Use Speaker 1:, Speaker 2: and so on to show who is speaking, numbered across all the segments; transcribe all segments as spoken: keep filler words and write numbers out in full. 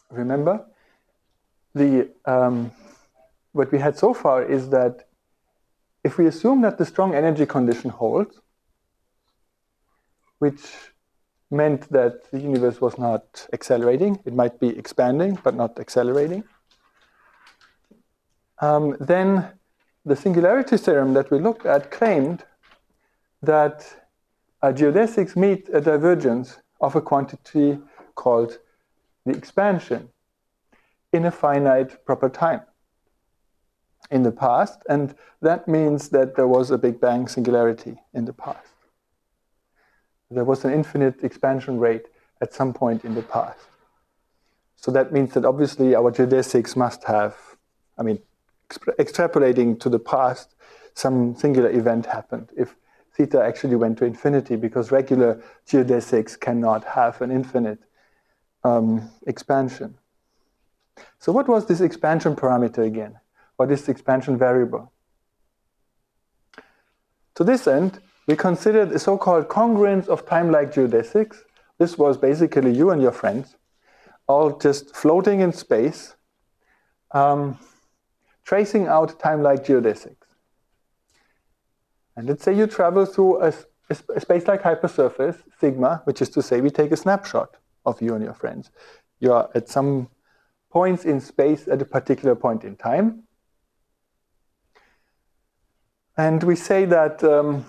Speaker 1: remember, the um, what we had so far is that if we assume that the strong energy condition holds, which meant that the universe was not accelerating, it might be expanding but not accelerating, um, then the singularity theorem that we looked at claimed that uh, geodesics meet a divergence of a quantity called the expansion in a finite proper time in the past, and that means that there was a Big Bang singularity in the past. There was an infinite expansion rate at some point in the past. So that means that obviously our geodesics must have, I mean, extra- extrapolating to the past, some singular event happened if theta actually went to infinity, because regular geodesics cannot have an infinite um, expansion. So what was this expansion parameter again? Or this expansion variable? To this end, we considered a so-called congruence of time-like geodesics. This was basically you and your friends, all just floating in space, um, tracing out time-like geodesics. And let's say you travel through a, a space-like hypersurface, sigma, which is to say we take a snapshot of you and your friends. You are at some points in space at a particular point in time. And we say that um,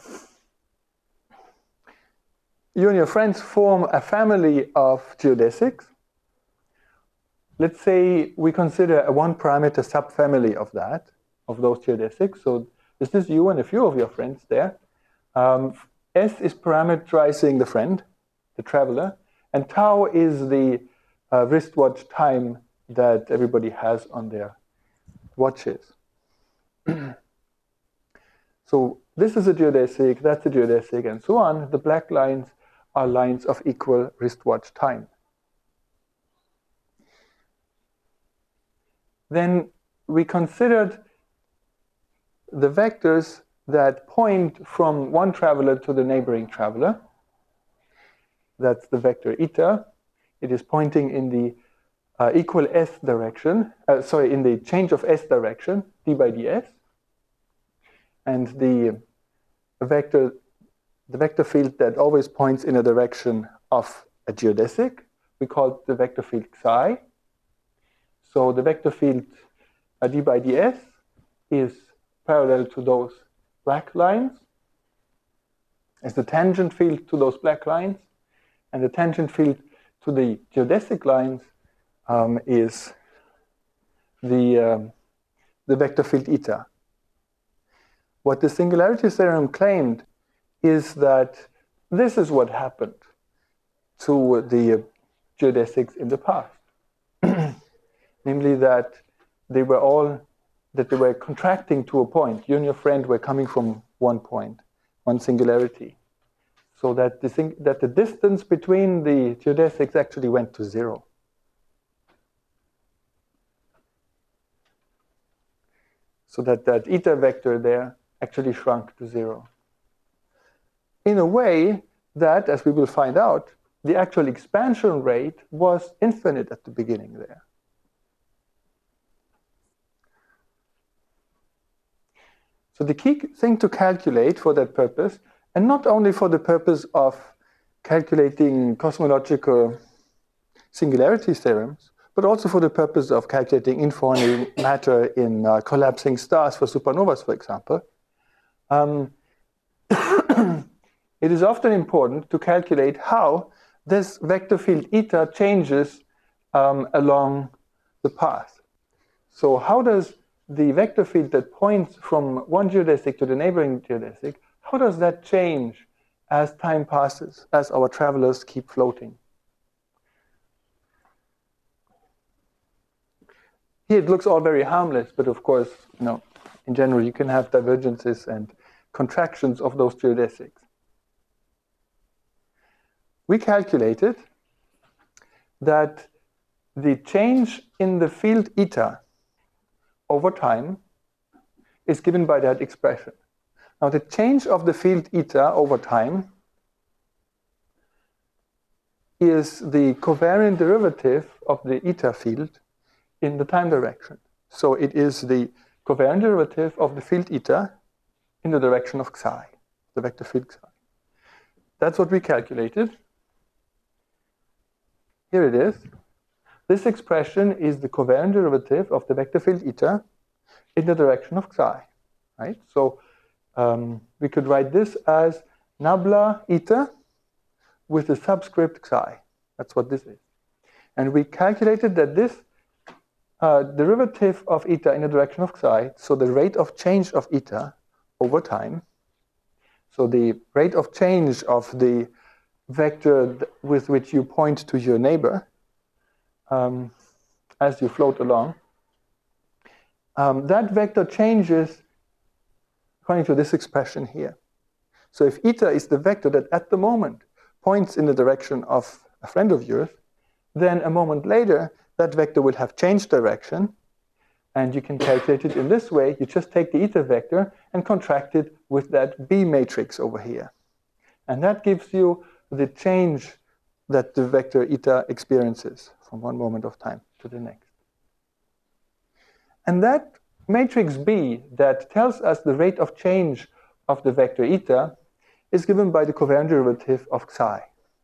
Speaker 1: you and your friends form a family of geodesics. Let's say we consider a one-parameter subfamily of that, of those geodesics. So this is you and a few of your friends there. Um, S is parameterizing the friend, the traveler, and tau is the uh, wristwatch time that everybody has on their watches. So this is a geodesic, that's a geodesic, and so on. The black lines are lines of equal wristwatch time. Then we considered the vectors that point from one traveler to the neighboring traveler. That's the vector eta. It is pointing in the uh, equal s direction, uh, sorry, in the change of s direction, d by ds. And the vector, the vector field that always points in a direction of a geodesic, we call it the vector field psi. So the vector field uh, d by ds is parallel to those black lines, as the tangent field to those black lines, and the tangent field to the geodesic lines um, is the, um, the vector field eta. What the singularity theorem claimed is that this is what happened to the geodesics in the past. Namely that they were all, that they were contracting to a point. You and your friend were coming from one point, one singularity. So that the, thing, that the distance between the geodesics actually went to zero. So that that eta vector there actually shrunk to zero. In a way that, as we will find out, the actual expansion rate was infinite at the beginning there. So the key thing to calculate for that purpose, and not only for the purpose of calculating cosmological singularity theorems, but also for the purpose of calculating informing matter in uh, collapsing stars for supernovas, for example, um, it is often important to calculate how this vector field eta changes um, along the path. So how does the vector field that points from one geodesic to the neighboring geodesic, how does that change as time passes, as our travelers keep floating? Here it looks all very harmless, but of course, you know, in general, you can have divergences and contractions of those geodesics. We calculated that the change in the field eta over time is given by that expression. Now, the change of the field eta over time is the covariant derivative of the eta field in the time direction. So it is the covariant derivative of the field eta in the direction of psi, the vector field psi. That's what we calculated. Here it is. This expression is the covariant derivative of the vector field eta in the direction of psi, right? So um, we could write this as nabla eta with the subscript psi. That's what this is. And we calculated that this uh, derivative of eta in the direction of psi, so the rate of change of eta over time, so the rate of change of the vector with which you point to your neighbor um, as you float along, um, that vector changes according to this expression here. So if eta is the vector that at the moment points in the direction of a friend of yours, then a moment later that vector will have changed direction, and you can calculate it in this way. You just take the eta vector and contract it with that B matrix over here. And that gives you the change that the vector eta experiences from one moment of time to the next. And that matrix B that tells us the rate of change of the vector eta is given by the covariant derivative of psi.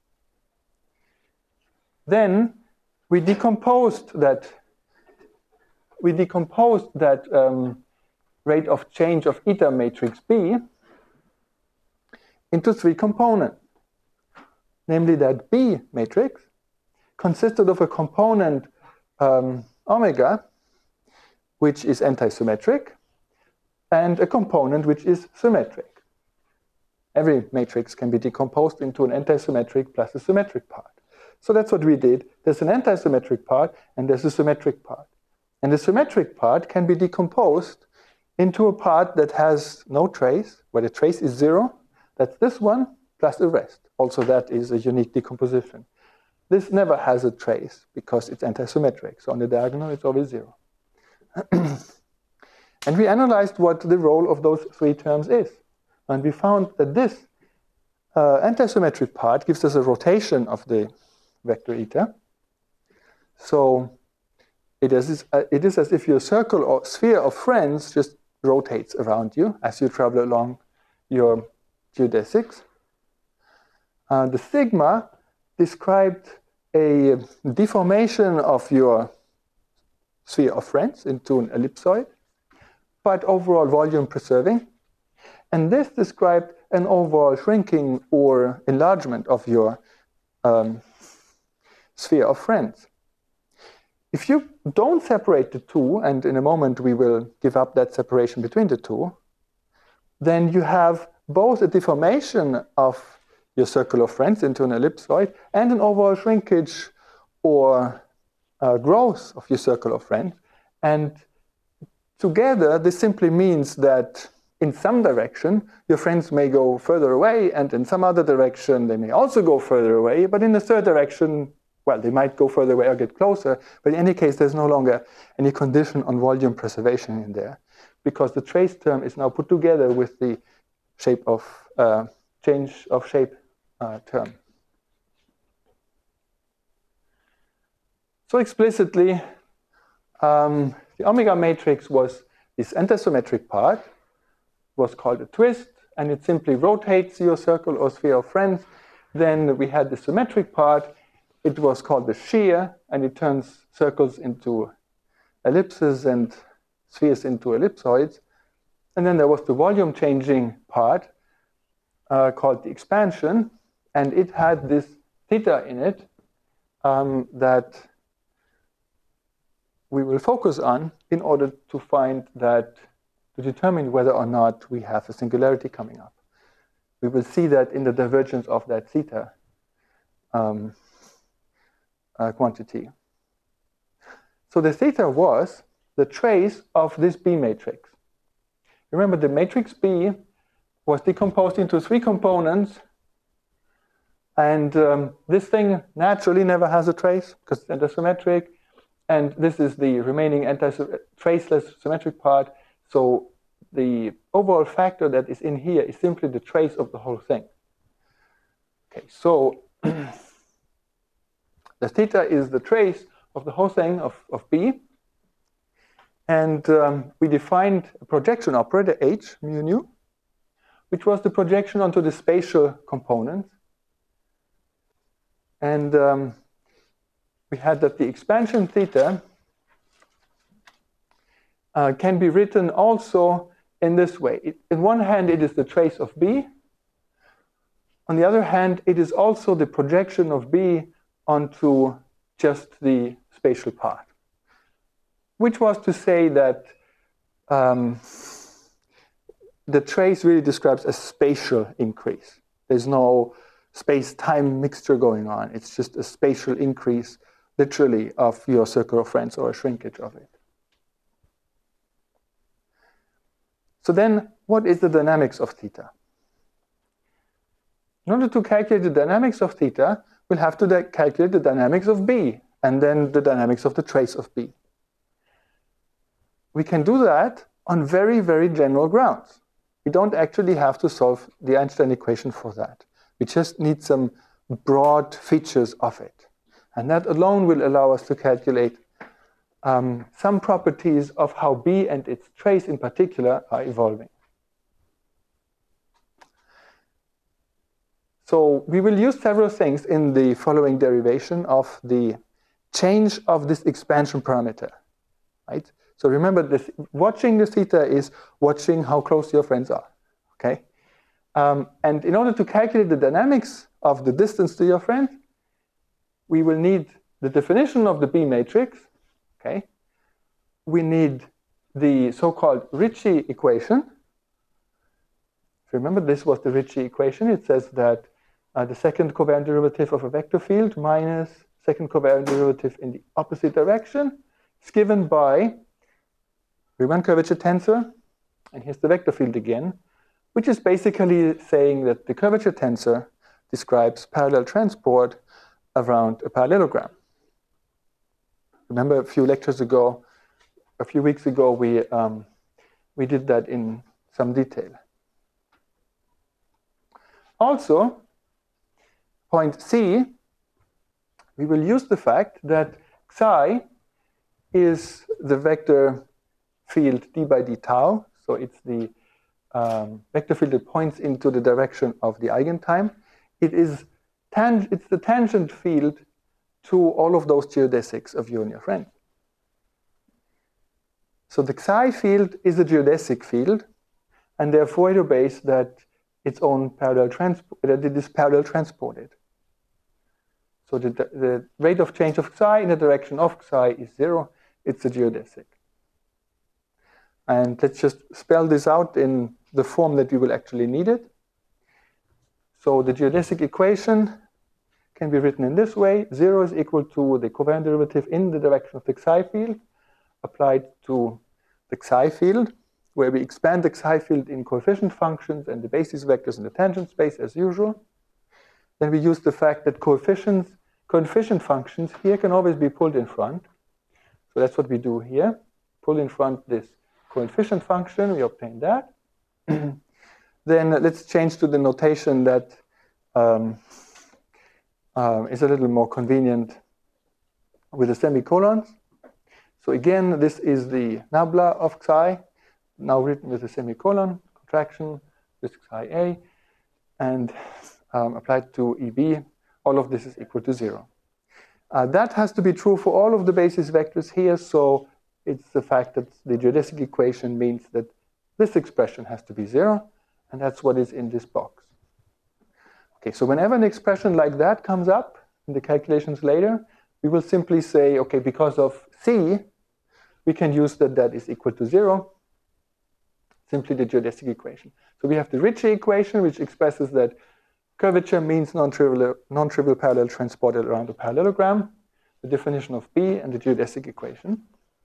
Speaker 1: Then we decomposed that we decomposed that um, rate of change of eta matrix B into three components. Namely, that B matrix consisted of a component um, omega, which is antisymmetric, and a component which is symmetric. Every matrix can be decomposed into an antisymmetric plus a symmetric part. So that's what we did. There's an antisymmetric part and there's a symmetric part. And the symmetric part can be decomposed into a part that has no trace, where the trace is zero. That's this one plus the rest. Also, that is a unique decomposition. This never has a trace because it's antisymmetric. So on the diagonal, it's always zero. And we analyzed what the role of those three terms is. And we found that this uh, antisymmetric part gives us a rotation of the vector eta. So it is, uh, it is as if your circle or sphere of friends just rotates around you as you travel along your geodesics. Uh, the sigma described a deformation of your sphere of friends into an ellipsoid, but overall volume preserving. And this described an overall shrinking or enlargement of your um, sphere of friends. If you don't separate the two, and in a moment we will give up that separation between the two, then you have both a deformation of your circle of friends into an ellipsoid and an overall shrinkage or uh, growth of your circle of friends. And together, this simply means that in some direction, your friends may go further away, and in some other direction, they may also go further away. But in the third direction, well, they might go further away or get closer. But in any case, there's no longer any condition on volume preservation in there, because the trace term is now put together with the shape of uh, change of shape uh, term. So explicitly, um, the omega matrix was this antisymmetric part, was called a twist, and it simply rotates your circle or sphere of friends. Then we had the symmetric part. It was called the shear, and it turns circles into ellipses and spheres into ellipsoids. And then there was the volume changing part uh, called the expansion, and it had this theta in it um, that we will focus on in order to find that, to determine whether or not we have a singularity coming up. We will see that in the divergence of that theta um, uh, quantity. So the theta was the trace of this B matrix. Remember, the matrix B was decomposed into three components, and um, this thing naturally never has a trace because it's antisymmetric, and this is the remaining anti-traceless symmetric part. So the overall factor that is in here is simply the trace of the whole thing. Okay, so the theta is the trace of the whole thing of, of B. And um, we defined a projection operator, H, mu nu, which was the projection onto the spatial component. And um, we had that the expansion theta uh, can be written also in this way. It, in one hand, it is the trace of B. On the other hand, it is also the projection of B onto just the spatial part, which was to say that um, the trace really describes a spatial increase. There's no space-time mixture going on. It's just a spatial increase, literally, of your circle of friends or a shrinkage of it. So then, what is the dynamics of theta? In order to calculate the dynamics of theta, we'll have to calculate the dynamics of B, and then the dynamics of the trace of B. We can do that on very, very general grounds. We don't actually have to solve the Einstein equation for that. We just need some broad features of it. And that alone will allow us to calculate um, some properties of how B and its trace in particular are evolving. So we will use several things in the following derivation of the change of this expansion parameter, right? So remember, this, watching the theta is watching how close your friends are, okay? Um, and in order to calculate the dynamics of the distance to your friend, we will need the definition of the B matrix, okay? We need the so-called Ricci equation. Remember, this was the Ricci equation. It says that uh, the second covariant derivative of a vector field minus second covariant derivative in the opposite direction is given by Riemann curvature tensor, and here's the vector field again, which is basically saying that the curvature tensor describes parallel transport around a parallelogram. Remember a few lectures ago, a few weeks ago, we, um, we did that in some detail. Also, point C, we will use the fact that psi is the vector field d by d tau, so it's the um, vector field that points into the direction of the eigentime. It is tang it's the tangent field to all of those geodesics of you and your friend. So the psi field is a geodesic field, and therefore it obeys that its own parallel transport, that it is parallel transported. So the, the rate of change of psi in the direction of psi is zero. It's a geodesic. And let's just spell this out in the form that we will actually need it. So the geodesic equation can be written in this way. Zero is equal to the covariant derivative in the direction of the psi field applied to the psi field, where we expand the psi field in coefficient functions and the basis vectors in the tangent space as usual. Then we use the fact that coefficients, coefficient functions here can always be pulled in front. So that's what we do here. Pull in front this coefficient function, we obtain that. Then let's change to the notation that um, uh, is a little more convenient with the semicolons. So again, this is the nabla of psi, now written with a semicolon, contraction, with psi a, and um, applied to E B, all of this is equal to zero. Uh, that has to be true for all of the basis vectors here, so it's the fact that the geodesic equation means that this expression has to be zero, and that's what is in this box. Okay, so whenever an expression like that comes up in the calculations later, we will simply say, okay, because of C, we can use that that is equal to zero, simply the geodesic equation. So we have the Ricci equation, which expresses that curvature means non-trivial non-trivial parallel transported around a parallelogram, the definition of B, and the geodesic equation.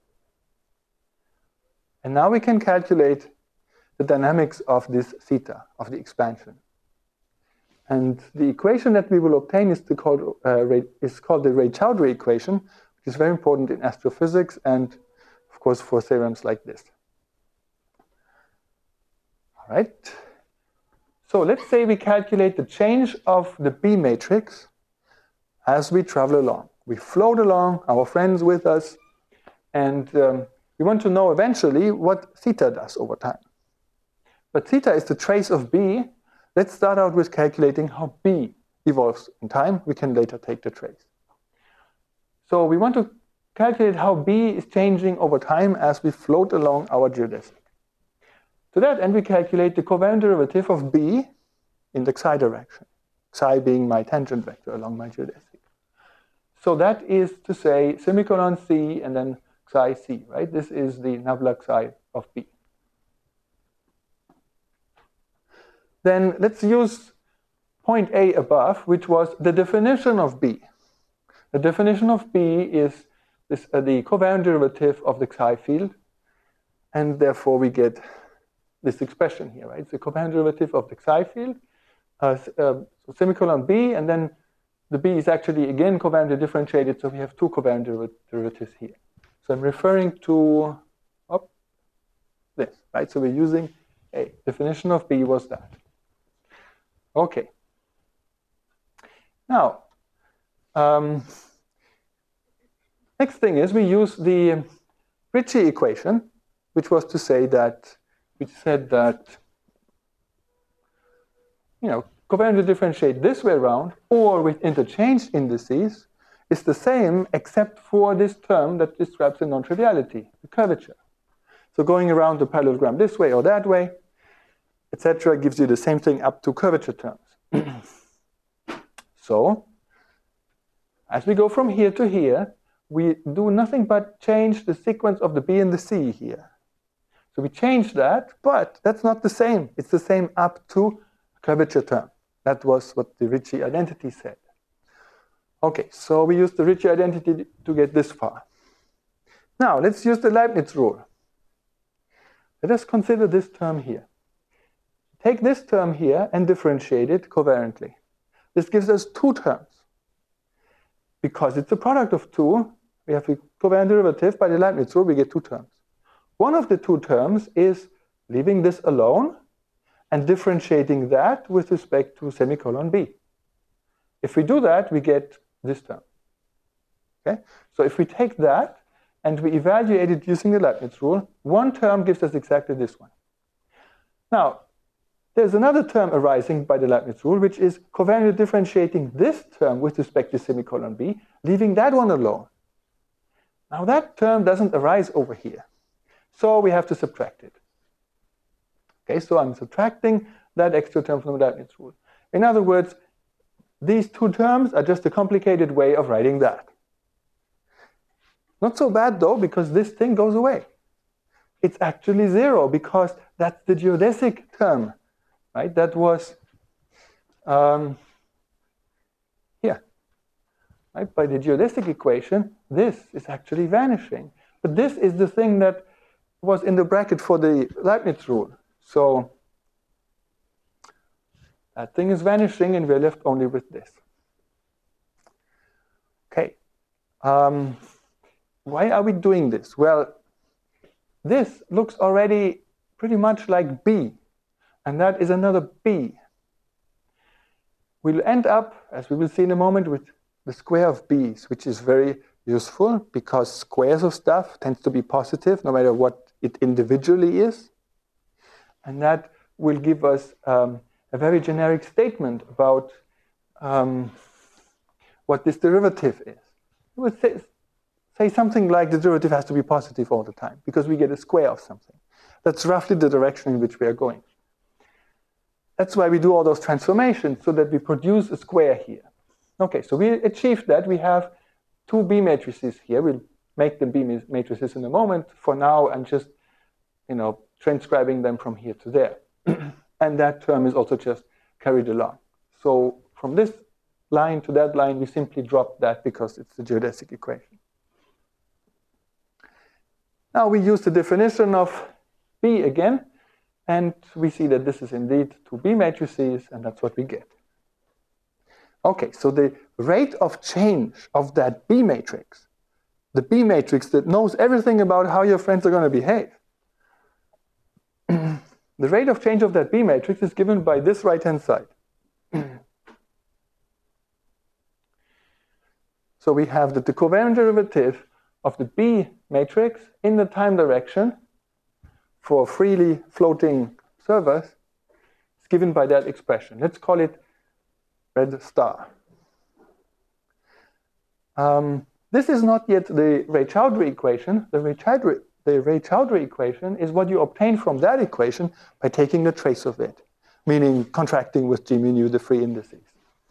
Speaker 1: And now we can calculate the dynamics of this theta, of the expansion. And the equation that we will obtain is, called, uh, is called the Ray-Choudhury equation, which is very important in astrophysics and, of course, for theorems like this. All right. So let's say we calculate the change of the B matrix as we travel along. We float along, our friends with us, and um, we want to know eventually what theta does over time. But theta is the trace of B. Let's start out with calculating how B evolves in time. We can later take the trace. So we want to calculate how B is changing over time as we float along our geodesic. To that end, we calculate the covariant derivative of B in the xi direction, xi being my tangent vector along my geodesic. So that is to say semicolon C and then xi C, right? This is the nabla xi of B. Then let's use point A above, which was the definition of B. The definition of B is this, uh, the covariant derivative of the xi field, and therefore we get this expression here, right? It's the covariant derivative of the xi field, uh, uh, so semicolon B, and then the B is actually again covariantly differentiated, so we have two covariant deriv derivatives here. So I'm referring to oh, this, right? So we're using A. Definition of B was that. Okay. Now, um, next thing is we use the Ricci equation, which was to say that, which said that, you know, covariantly differentiate this way around or with interchanged indices is the same except for this term that describes the non-triviality, the curvature. So going around the parallelogram this way or that way, et cetera, gives you the same thing up to curvature terms. So, as we go from here to here, we do nothing but change the sequence of the B and the C here. So we change that, but that's not the same. It's the same up to curvature term. That was what the Ricci identity said. Okay, so we use the Ricci identity to get this far. Now, let's use the Leibniz rule. Let us consider this term here. Take this term here and differentiate it covariantly. This gives us two terms. Because it's a product of two, we have a covariant derivative by the Leibniz rule, we get two terms. One of the two terms is leaving this alone and differentiating that with respect to semicolon B. If we do that, we get this term. Okay? So if we take that and we evaluate it using the Leibniz rule, one term gives us exactly this one. Now, there's another term arising by the Leibniz rule, which is covariantly differentiating this term with respect to semicolon B, leaving that one alone. Now that term doesn't arise over here, so we have to subtract it. Okay, so I'm subtracting that extra term from the Leibniz rule. In other words, these two terms are just a complicated way of writing that. Not so bad though, because this thing goes away. It's actually zero because that's the geodesic term. Right? That was um, here. Right? By the geodesic equation, this is actually vanishing. But this is the thing that was in the bracket for the Leibniz rule. So that thing is vanishing, and we're left only with this. Okay. Um, why are we doing this? Well, this looks already pretty much like B. And that is another B. We'll end up, as we will see in a moment, with the square of B's, which is very useful because squares of stuff tends to be positive no matter what it individually is. And that will give us um, a very generic statement about um, what this derivative is. It would say, say something like the derivative has to be positive all the time because we get a square of something. That's roughly the direction in which we are going. That's why we do all those transformations, so that we produce a square here. Okay, so we achieved that. We have two B matrices here. We'll make them B matrices in a moment. For now, I'm just, you know, transcribing them from here to there. And that term is also just carried along. So from this line to that line, we simply drop that because it's the geodesic equation. Now we use the definition of B again. And we see that this is indeed two B matrices, and that's what we get. Okay, so the rate of change of that B matrix, the B matrix that knows everything about how your friends are going to behave, the rate of change of that B matrix is given by this right-hand side. So So we have that the covariant derivative of the B matrix in the time direction for freely floating servers is given by that expression. Let's call it red star. Um, this is not yet the Ray-Choudhury equation. The Ray-Choudhury, the Ray-Choudhury equation is what you obtain from that equation by taking the trace of it, meaning contracting with G mu nu the free indices.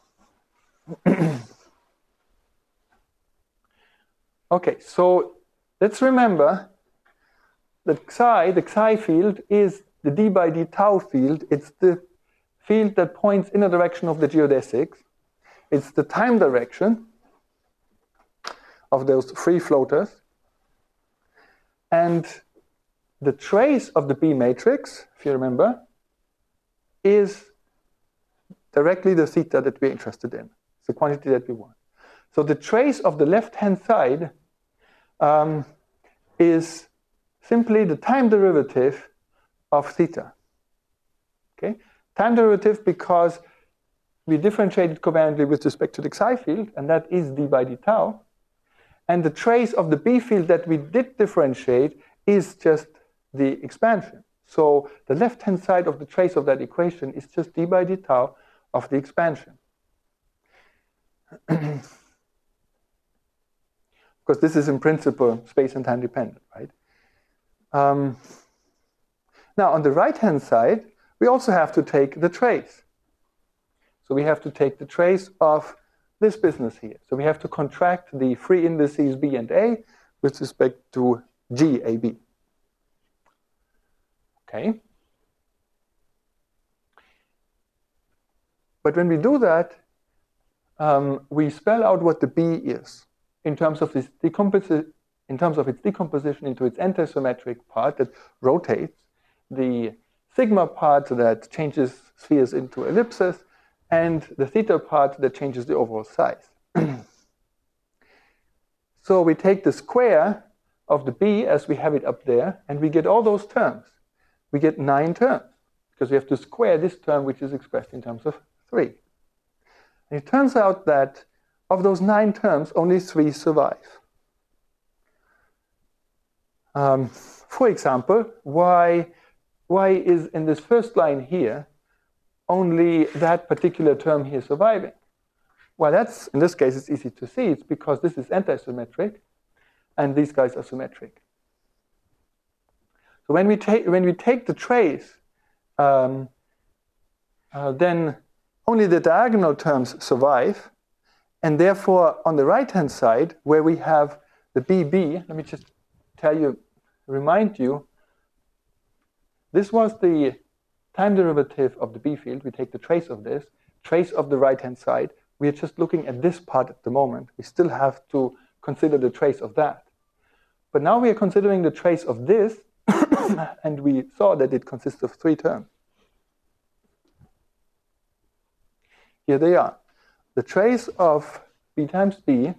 Speaker 1: Okay, so let's remember that psi, the psi field, is the d by d tau field. It's the field that points in the direction of the geodesics. It's the time direction of those free floaters. And the trace of the B matrix, if you remember, is directly the theta that we're interested in. It's the quantity that we want. So the trace of the left-hand side um, is simply the time derivative of theta. Okay? Time derivative because we differentiated covariantly with respect to the psi field, and that is d by d tau. And the trace of the B field that we did differentiate is just the expansion. So the left-hand side of the trace of that equation is just d by d tau of the expansion. Because this is in principle space and time dependent, right? Um, now on the right-hand side, we also have to take the trace. So we have to take the trace of this business here. So we have to contract the free indices B and A with respect to G A B. Okay. But when we do that, um, we spell out what the B is in terms of this decomposition, in terms of its decomposition into its antisymmetric part that rotates, the sigma part that changes spheres into ellipses, and the theta part that changes the overall size. So we take the square of the B as we have it up there, and we get all those terms. We get nine terms, because we have to square this term, which is expressed in terms of three. And it turns out that of those nine terms, only three survive. Um, for example, why, why is in this first line here only that particular term here surviving? Well, that's, in this case, it's easy to see. It's because this is antisymmetric, and these guys are symmetric. So when we take, when we take the trace, um, uh, then only the diagonal terms survive, and therefore on the right-hand side, where we have the B B, let me just tell you, remind you, this was the time derivative of the B field. We take the trace of this, trace of the right-hand side. We are just looking at this part at the moment. We still have to consider the trace of that. But now we are considering the trace of this, and we saw that it consists of three terms. Here they are. The trace of B times B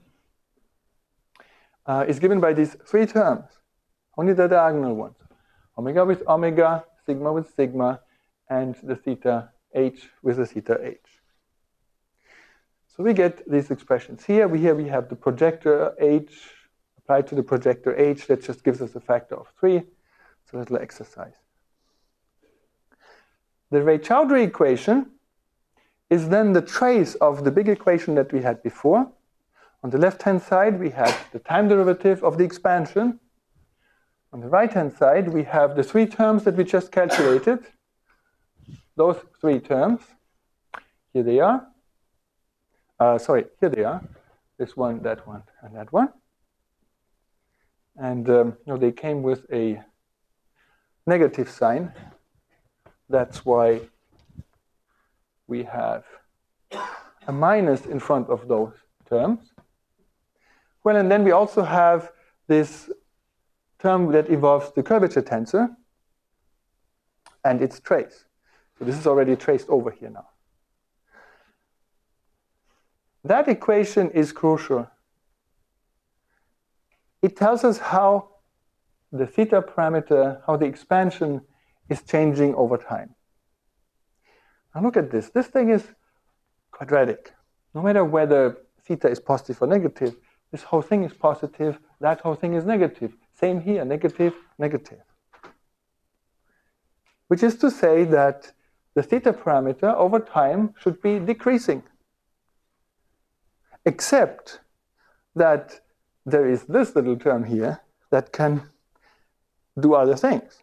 Speaker 1: uh, is given by these three terms, only the diagonal ones. Omega with omega, sigma with sigma, and the theta h with the theta h. So we get these expressions here. We, here we have the projector h applied to the projector h. That just gives us a factor of three. It's a little exercise. The Ray-Choudhury equation is then the trace of the big equation that we had before. On the left-hand side, we have the time derivative of the expansion. On the right-hand side, we have the three terms that we just calculated. Those three terms, here they are. Uh, sorry, here they are. This one, that one, and that one. And um, you know, they came with a negative sign. That's why we have a minus in front of those terms. Well, and then we also have this term that involves the curvature tensor and its trace. So this is already traced over here now. That equation is crucial. It tells us how the theta parameter, how the expansion is changing over time. Now look at this. This thing is quadratic. No matter whether theta is positive or negative, this whole thing is positive, that whole thing is negative. Same here, negative, negative. Which is to say that the theta parameter over time should be decreasing. Except that there is this little term here that can do other things.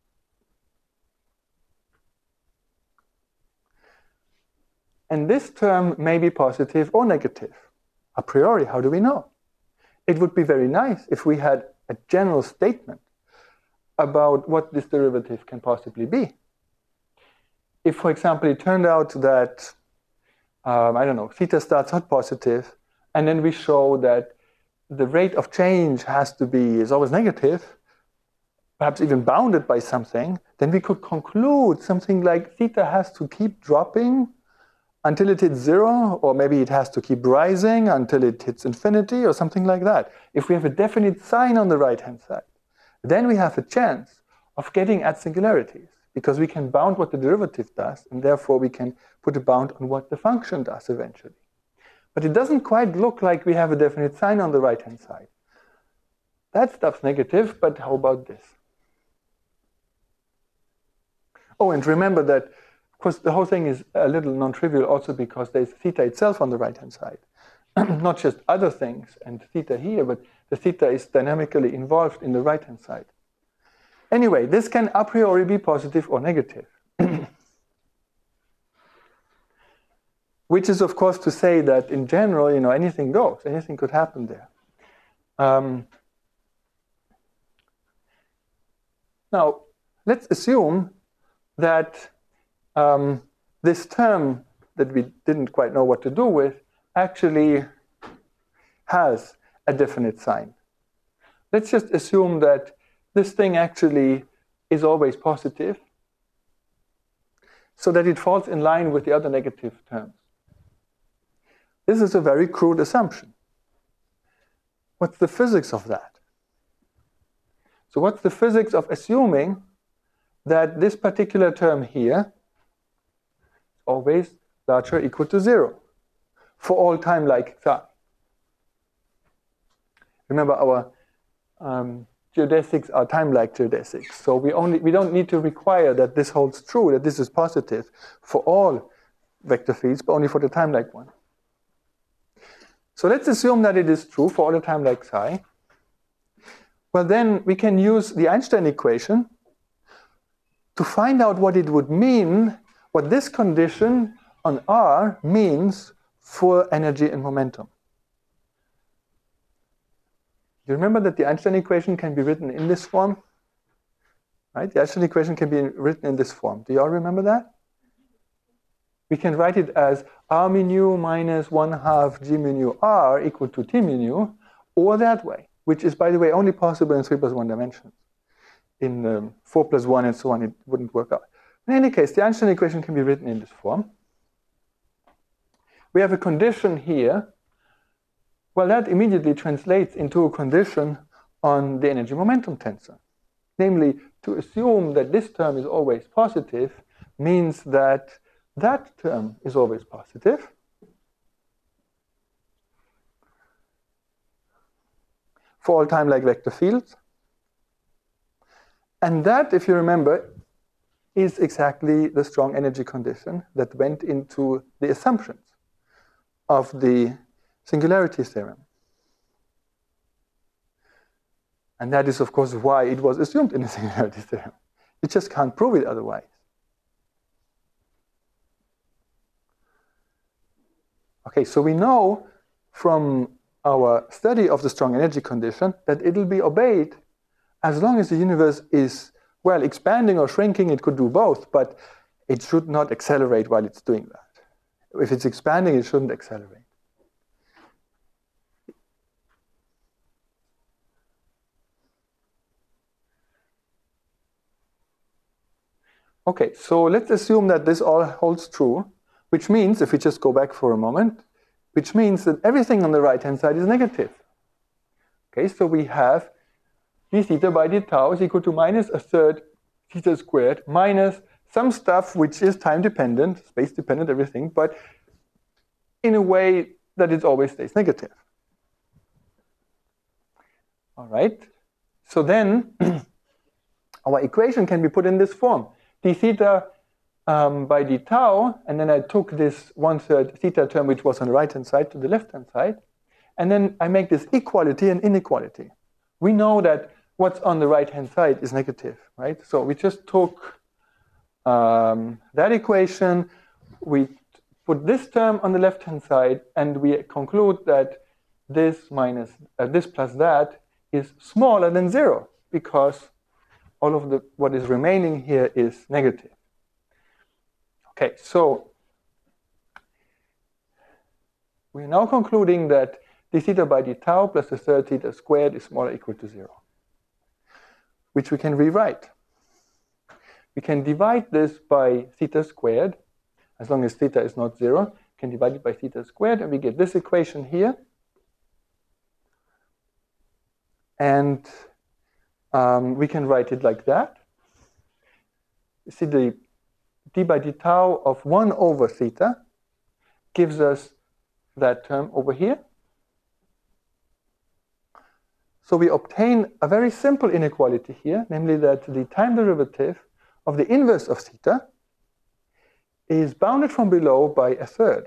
Speaker 1: And this term may be positive or negative. A priori, how do we know? It would be very nice if we had a general statement about what this derivative can possibly be. If, for example, it turned out that, um, I don't know, theta starts out positive, and then we show that the rate of change has to be, is always negative, perhaps even bounded by something, then we could conclude something like theta has to keep dropping until it hits zero, or maybe it has to keep rising until it hits infinity, or something like that. If we have a definite sign on the right-hand side, then we have a chance of getting at singularities, because we can bound what the derivative does, and therefore we can put a bound on what the function does eventually. But it doesn't quite look like we have a definite sign on the right-hand side. That stuff's negative, but how about this? Oh, and remember that, of course, the whole thing is a little non-trivial also because there's theta itself on the right-hand side. Not just other things and theta here, but the theta is dynamically involved in the right-hand side. Anyway, this can a priori be positive or negative. Which is, of course, to say that in general, you know, anything goes, anything could happen there. Um, now, let's assume that um, this term that we didn't quite know what to do with actually has a definite sign. Let's just assume that this thing actually is always positive, so that it falls in line with the other negative terms. This is a very crude assumption. What's the physics of that? So what's the physics of assuming that this particular term here is always larger or equal to zero for all time like psi? Remember, our um, geodesics are time-like geodesics, so we only we don't need to require that this holds true, that this is positive for all vector fields, but only for the time-like one. So let's assume that it is true for all the time-like psi. Well, then we can use the Einstein equation to find out what it would mean, what this condition on R means for energy and momentum. You remember that the Einstein equation can be written in this form? Right? The Einstein equation can be written in this form. Do you all remember that? We can write it as R mu nu minus one half G mu nu R equal to T mu nu, or that way, which is, by the way, only possible in three plus one dimensions. In um, four plus one and so on, it wouldn't work out. In any case, the Einstein equation can be written in this form. We have a condition here. Well, that immediately translates into a condition on the energy momentum tensor. Namely, to assume that this term is always positive means that that term is always positive. For all time-like vector fields. And that, if you remember, is exactly the strong energy condition that went into the assumptions of the singularity theorem. And that is, of course, why it was assumed in the singularity theorem. You just can't prove it otherwise. Okay, so we know from our study of the strong energy condition that it'll be obeyed as long as the universe is, well, expanding or shrinking. It could do both, but it should not accelerate while it's doing that. If it's expanding, it shouldn't accelerate. Okay, so let's assume that this all holds true, which means, if we just go back for a moment, which means that everything on the right-hand side is negative. Okay, so we have d theta by d tau is equal to minus a third theta squared minus some stuff which is time-dependent, space-dependent, everything, but in a way that it always stays negative. All right. So then our equation can be put in this form. d theta um, by d tau, and then I took this one-third theta term, which was on the right-hand side, to the left-hand side. And then I make this equality and inequality. We know that what's on the right-hand side is negative, right? So we just took um, that equation, we put this term on the left-hand side, and we conclude that this minus uh, this plus that is smaller than zero, because all of the what is remaining here is negative. Okay, so we're now concluding that d theta by d tau plus the third theta squared is smaller or equal to zero, which we can rewrite. We can divide this by theta squared, as long as theta is not zero, we can divide it by theta squared, and we get this equation here. And um, we can write it like that. You see, the d by d tau of one over theta gives us that term over here. So we obtain a very simple inequality here, namely that the time derivative of the inverse of theta is bounded from below by a third.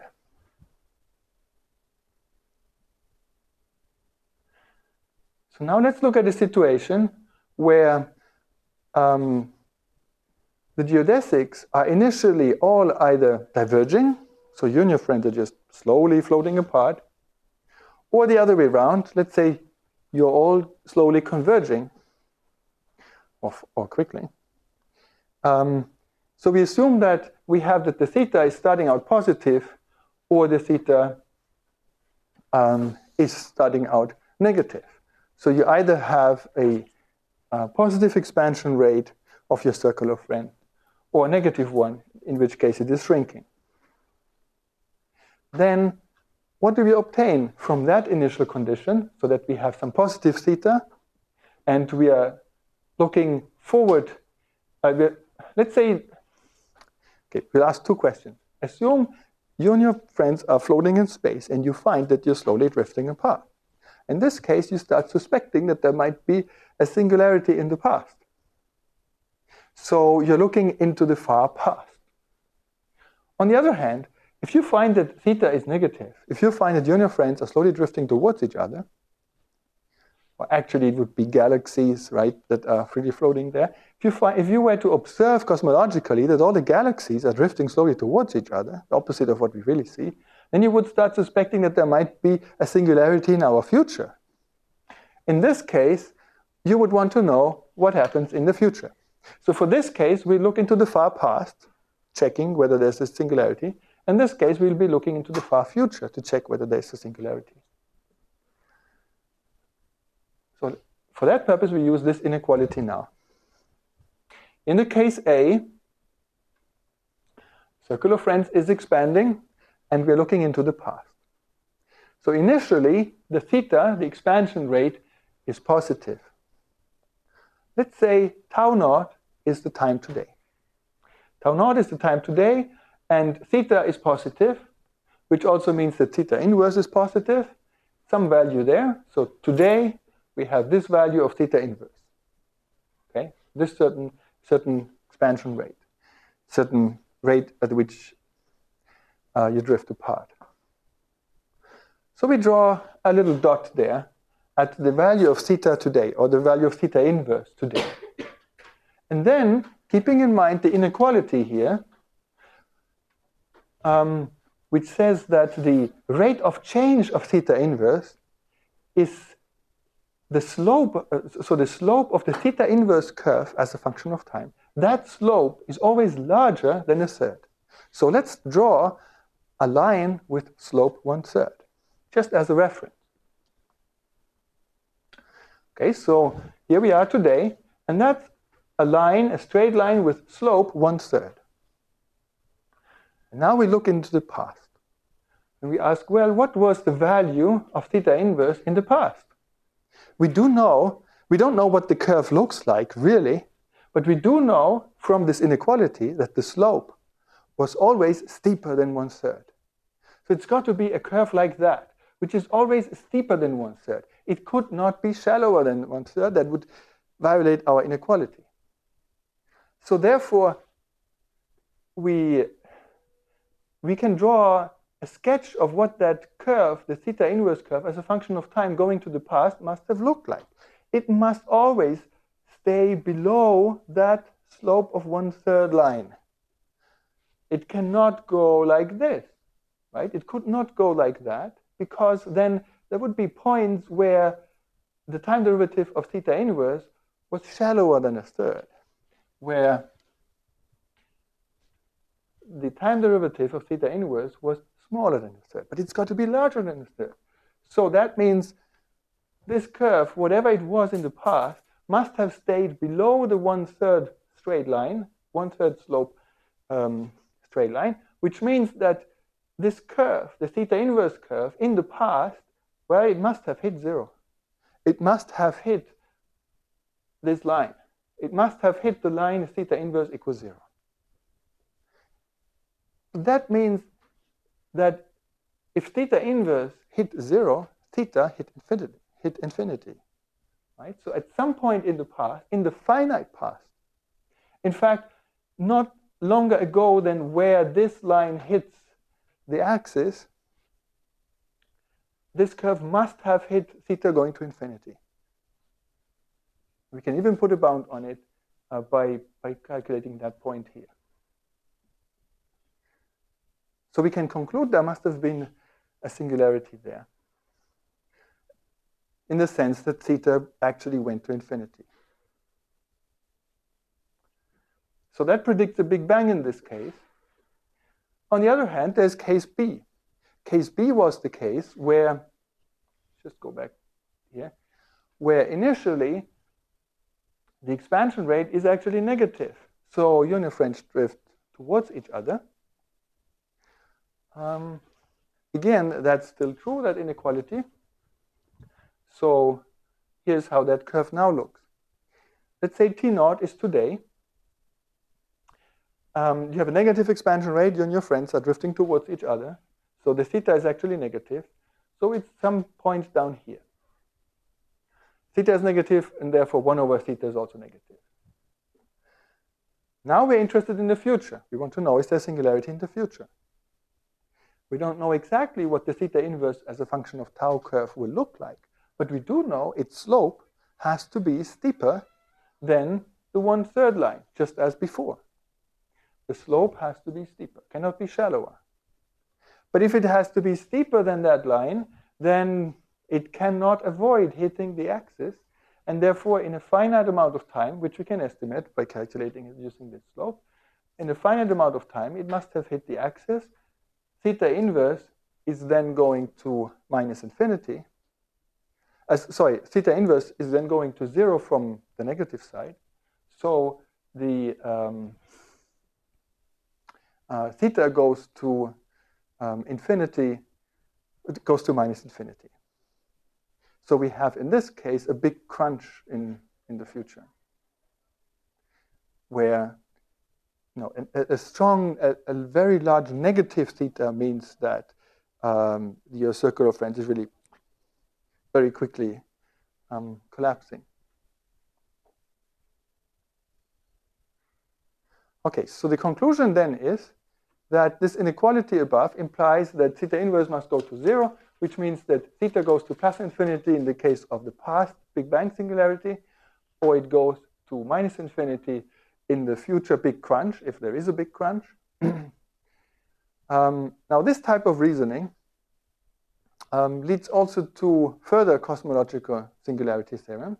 Speaker 1: So now let's look at a situation where um, the geodesics are initially all either diverging, so you and your friends are just slowly floating apart, or the other way around. Let's say you're all slowly converging, or, or quickly. Um, so we assume that we have that the theta is starting out positive, or the theta um, is starting out negative. So you either have a, a positive expansion rate of your circle of friends, or a negative one, in which case it is shrinking. Then what do we obtain from that initial condition, so that we have some positive theta, and we are looking forward? Uh, let's say, okay, we'll ask two questions. Assume you and your friends are floating in space, and you find that you're slowly drifting apart. In this case, you start suspecting that there might be a singularity in the past. So you're looking into the far past. On the other hand, if you find that theta is negative, if you find that you and your friends are slowly drifting towards each other, or actually it would be galaxies, right, that are freely floating there. If you, find, if you were to observe cosmologically that all the galaxies are drifting slowly towards each other, the opposite of what we really see, then you would start suspecting that there might be a singularity in our future. In this case, you would want to know what happens in the future. So for this case, we look into the far past, checking whether there's a singularity. In this case, we'll be looking into the far future to check whether there's a singularity. So for that purpose, we use this inequality now. In the case A, circle of friends is expanding, and we're looking into the past. So initially, the theta, the expansion rate, is positive. Let's say tau naught is the time today. Tau naught is the time today, and theta is positive, which also means that theta inverse is positive, some value there. So today, we have this value of theta inverse. Okay, this certain, certain expansion rate, certain rate at which uh, you drift apart. So we draw a little dot there at the value of theta today, or the value of theta inverse today. And then, keeping in mind the inequality here, um, which says that the rate of change of theta inverse is the slope, uh, so the slope of the theta inverse curve as a function of time, that slope is always larger than a third. So let's draw a line with slope one third, just as a reference. Okay, so here we are today, and that's a line, a straight line with slope one third. And now we look into the past, and we ask, well, what was the value of theta inverse in the past? We do know, we don't know what the curve looks like, really, but we do know from this inequality that the slope was always steeper than one third. So it's got to be a curve like that, which is always steeper than one third. it could not be shallower than one third. That would violate our inequality. So therefore, we, we can draw a sketch of what that curve, the theta inverse curve, as a function of time going to the past must have looked like. It must always stay below that slope of one third line. It cannot go like this, right? It could not go like that, because then there would be points where the time derivative of theta inverse was shallower than a third, where the time derivative of theta inverse was smaller than a third, but it's got to be larger than a third. So that means this curve, whatever it was in the past, must have stayed below the one-third straight line, one-third slope um, straight line, which means that this curve, the theta inverse curve, in the past, well, it must have hit zero. It must have hit this line. It must have hit the line theta inverse equals zero. That means that if theta inverse hit zero, theta hit infinity, hit infinity, right? So at some point in the past, in the finite past, in fact, not longer ago than where this line hits the axis, this curve must have hit theta going to infinity. We can even put a bound on it uh, by, by calculating that point here. So we can conclude there must have been a singularity there, in the sense that theta actually went to infinity. So that predicts a Big Bang in this case. On the other hand, there's case B. Case B was the case where, just go back here, where initially the expansion rate is actually negative. So you and your friends drift towards each other. Um, again, that's still true, that inequality. So here's how that curve now looks. Let's say T naught is today. Um, you have a negative expansion rate, you and your friends are drifting towards each other. So the theta is actually negative. So it's some point down here. Theta is negative, and therefore one over theta is also negative. Now we're interested in the future. We want to know, is there singularity in the future? We don't know exactly what the theta inverse as a function of tau curve will look like, but we do know its slope has to be steeper than the one-third line, just as before. The slope has to be steeper, cannot be shallower. But if it has to be steeper than that line, then it cannot avoid hitting the axis, and therefore in a finite amount of time, which we can estimate by calculating it using this slope, in a finite amount of time, it must have hit the axis. Theta inverse is then going to minus infinity. As, sorry, theta inverse is then going to zero from the negative side. So the um, uh, theta goes to um, infinity, it goes to minus infinity. So we have, in this case, a big crunch in, in the future, where you know, a, a strong, a, a very large negative theta means that um, your circle of friends is really very quickly um, collapsing. Okay, so the conclusion then is that this inequality above implies that theta inverse must go to zero, which means that theta goes to plus infinity in the case of the past Big Bang singularity, or it goes to minus infinity in the future big crunch, if there is a big crunch. um, now, this type of reasoning um, leads also to further cosmological singularity theorems.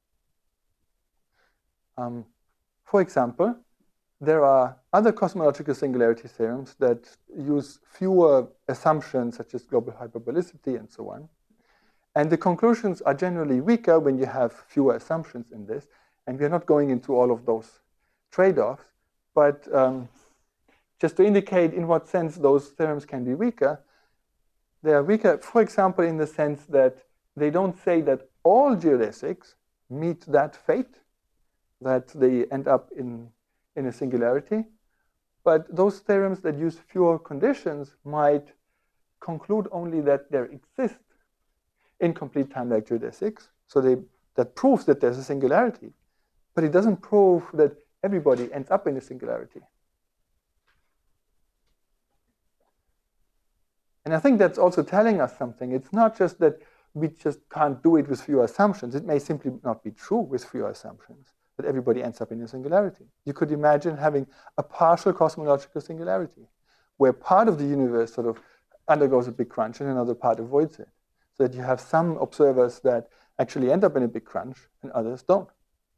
Speaker 1: Um, for example, there are other cosmological singularity theorems that use fewer assumptions, such as global hyperbolicity and so on. And the conclusions are generally weaker when you have fewer assumptions in this. And we're not going into all of those trade-offs, but um, just to indicate in what sense those theorems can be weaker, they are weaker, for example, in the sense that they don't say that all geodesics meet that fate, that they end up in, in a singularity, but those theorems that use fewer conditions might conclude only that there exist incomplete time-like geodesics. So they, that proves that there's a singularity. But it doesn't prove that everybody ends up in a singularity. And I think that's also telling us something. It's not just that we just can't do it with fewer assumptions. It may simply not be true with fewer assumptions that everybody ends up in a singularity. You could imagine having a partial cosmological singularity, where part of the universe sort of undergoes a big crunch and another part avoids it. So that you have some observers that actually end up in a big crunch and others don't.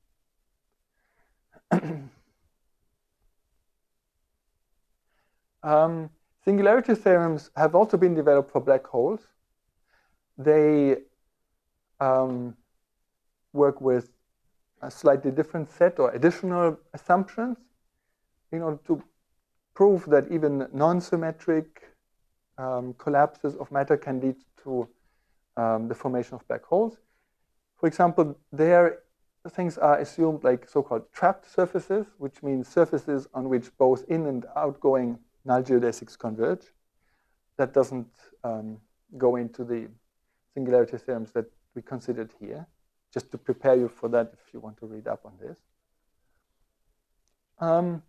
Speaker 1: um, singularity theorems have also been developed for black holes. They um, work with a slightly different set or additional assumptions in order to prove that even non-symmetric um, collapses of matter can lead to um, the formation of black holes. For example, there things are assumed like so-called trapped surfaces, which means surfaces on which both in and outgoing null geodesics converge. That doesn't um, go into the singularity theorems that we considered here, just to prepare you for that if you want to read up on this. Um,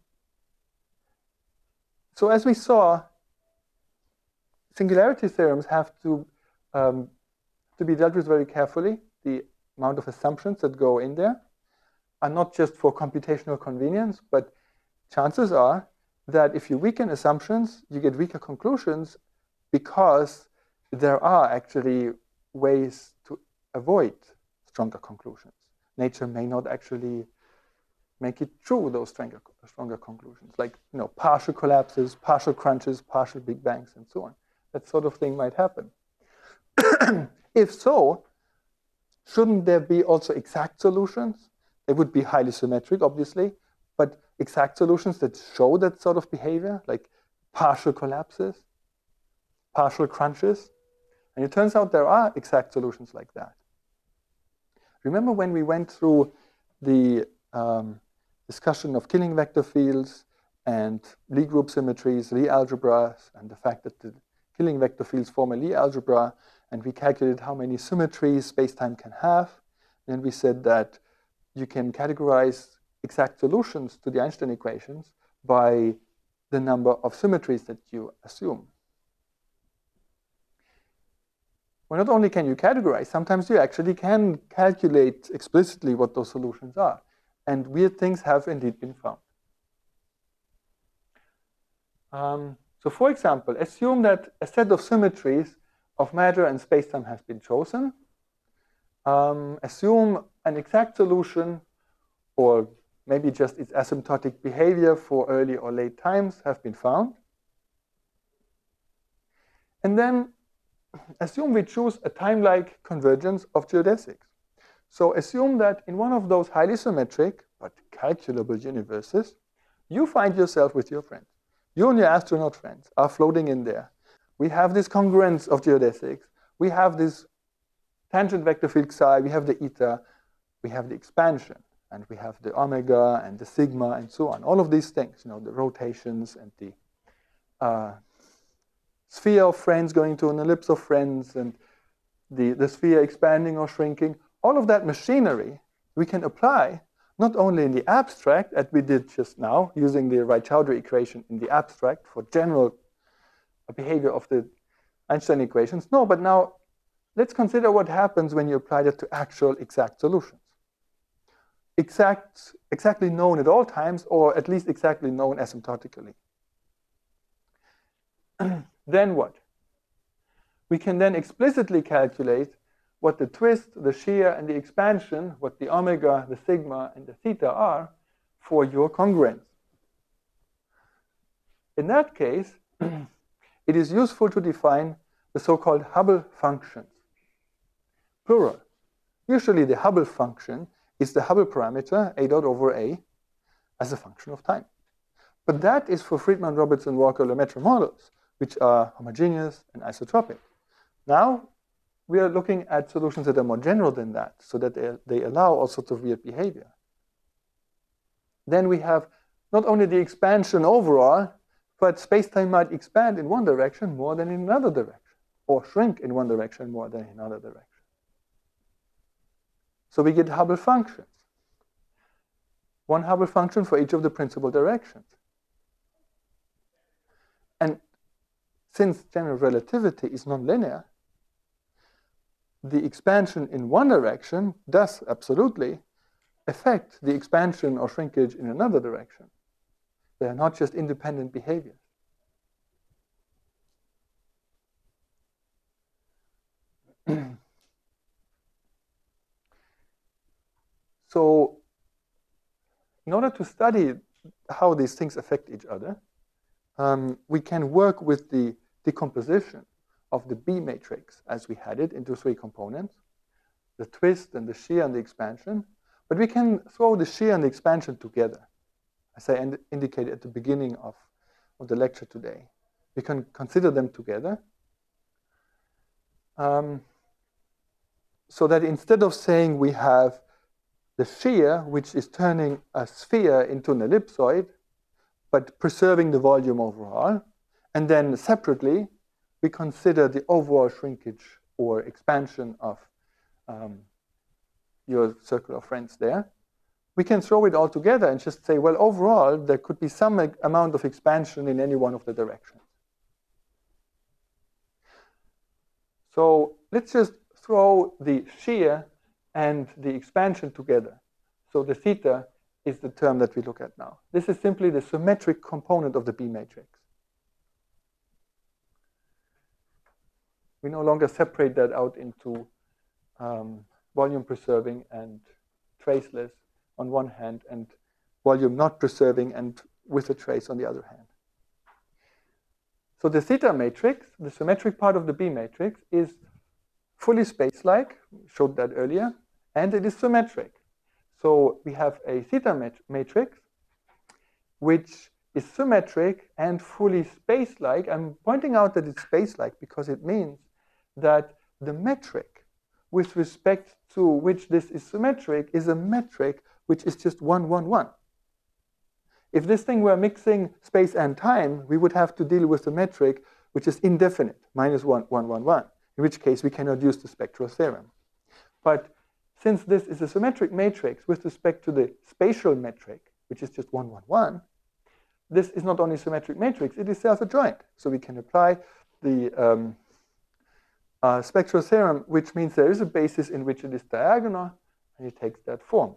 Speaker 1: so as we saw, singularity theorems have to, um, to be dealt with very carefully. The amount of assumptions that go in there are not just for computational convenience, but chances are that if you weaken assumptions, you get weaker conclusions because there are actually ways to avoid stronger conclusions. Nature may not actually make it true, those stronger, stronger conclusions, like you know, partial collapses, partial crunches, partial big bangs, and so on. That sort of thing might happen. If so, shouldn't there be also exact solutions? They would be highly symmetric, obviously, but exact solutions that show that sort of behavior, like partial collapses, partial crunches. And it turns out there are exact solutions like that. Remember when we went through the um, discussion of Killing vector fields and Lie group symmetries, Lie algebras, and the fact that the Killing vector fields form a Lie algebra, and we calculated how many symmetries spacetime can have. And we said that you can categorize exact solutions to the Einstein equations by the number of symmetries that you assume. Well, not only can you categorize, sometimes you actually can calculate explicitly what those solutions are. And weird things have indeed been found. Um, so for example, assume that a set of symmetries of matter and spacetime has been chosen. Um, assume an exact solution, or maybe just its asymptotic behavior for early or late times have been found. And then assume we choose a time-like convergence of geodesics. So assume that in one of those highly symmetric but calculable universes, you find yourself with your friends. You and your astronaut friends are floating in there. We have this congruence of geodesics. We have this tangent vector field psi. We have the eta. We have the expansion. And we have the omega and the sigma and so on. All of these things, you know, the rotations and the uh, sphere of friends going to an ellipse of friends and the, the sphere expanding or shrinking. All of that machinery we can apply not only in the abstract, as we did just now, using the Wright-Choudhury equation in the abstract for general behavior of the Einstein equations. No, but now let's consider what happens when you apply that to actual exact solutions. Exact, exactly known at all times, or at least exactly known asymptotically. Then what? We can then explicitly calculate what the twist, the shear, and the expansion, what the omega, the sigma, and the theta are for your congruence. In that case, it is useful to define the so-called Hubble functions, plural. Usually the Hubble function is the Hubble parameter, a dot over a, as a function of time. But that is for Friedman, Robertson, Walker, Lemaitre models, which are homogeneous and isotropic. Now, we are looking at solutions that are more general than that, so that they, they allow all sorts of weird behavior. Then we have not only the expansion overall, but spacetime might expand in one direction more than in another direction, or shrink in one direction more than in another direction. So we get Hubble functions. One Hubble function for each of the principal directions. And since general relativity is nonlinear, the expansion in one direction does absolutely affect the expansion or shrinkage in another direction. They are not just independent behaviors. So, in order to study how these things affect each other, um, we can work with the decomposition of the B matrix as we had it into three components, the twist and the shear and the expansion. But we can throw the shear and the expansion together, as I ind indicated at the beginning of, of the lecture today. We can consider them together. Um, so that instead of saying we have the shear, which is turning a sphere into an ellipsoid, but preserving the volume overall, and then separately, we consider the overall shrinkage or expansion of um, your circle of friends there. We can throw it all together and just say, well, overall, there could be some amount of expansion in any one of the directions. So let's just throw the shear and the expansion together. So the theta is the term that we look at now. This is simply the symmetric component of the B matrix. We no longer separate that out into um, volume preserving and traceless on one hand, and volume not preserving and with a trace on the other hand. So the theta matrix, the symmetric part of the B matrix, is fully space-like, showed that earlier, and it is symmetric. So we have a theta mat matrix, which is symmetric and fully space-like. I'm pointing out that it's space-like because it means that the metric with respect to which this is symmetric is a metric which is just one, one, one. If this thing were mixing space and time, we would have to deal with a metric which is indefinite, minus one, one, one, one, in which case we cannot use the spectral theorem. But since this is a symmetric matrix with respect to the spatial metric, which is just one, one, one, this is not only a symmetric matrix, it is self-adjoint. So we can apply the um, uh, spectral theorem, which means there is a basis in which it is diagonal, and it takes that form.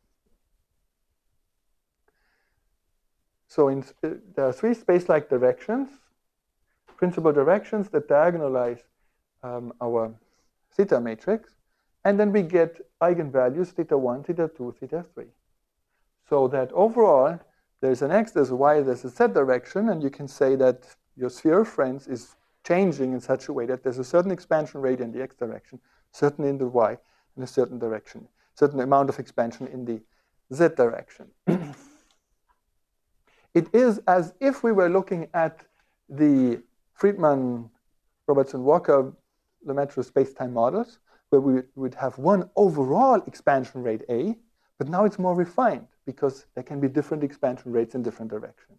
Speaker 1: So in, uh, there are three space-like directions, principal directions that diagonalize um, our theta matrix, and then we get eigenvalues theta one, theta two, theta three. So that overall, there's an x, there's a y, there's a z direction, and you can say that your sphere of friends is changing in such a way that there's a certain expansion rate in the x direction, certain in the y, in a certain direction, certain amount of expansion in the z direction. It is as if we were looking at the Friedmann, Robertson, Walker, Lemaitre space-time models, where we would have one overall expansion rate A, but now it's more refined because there can be different expansion rates in different directions.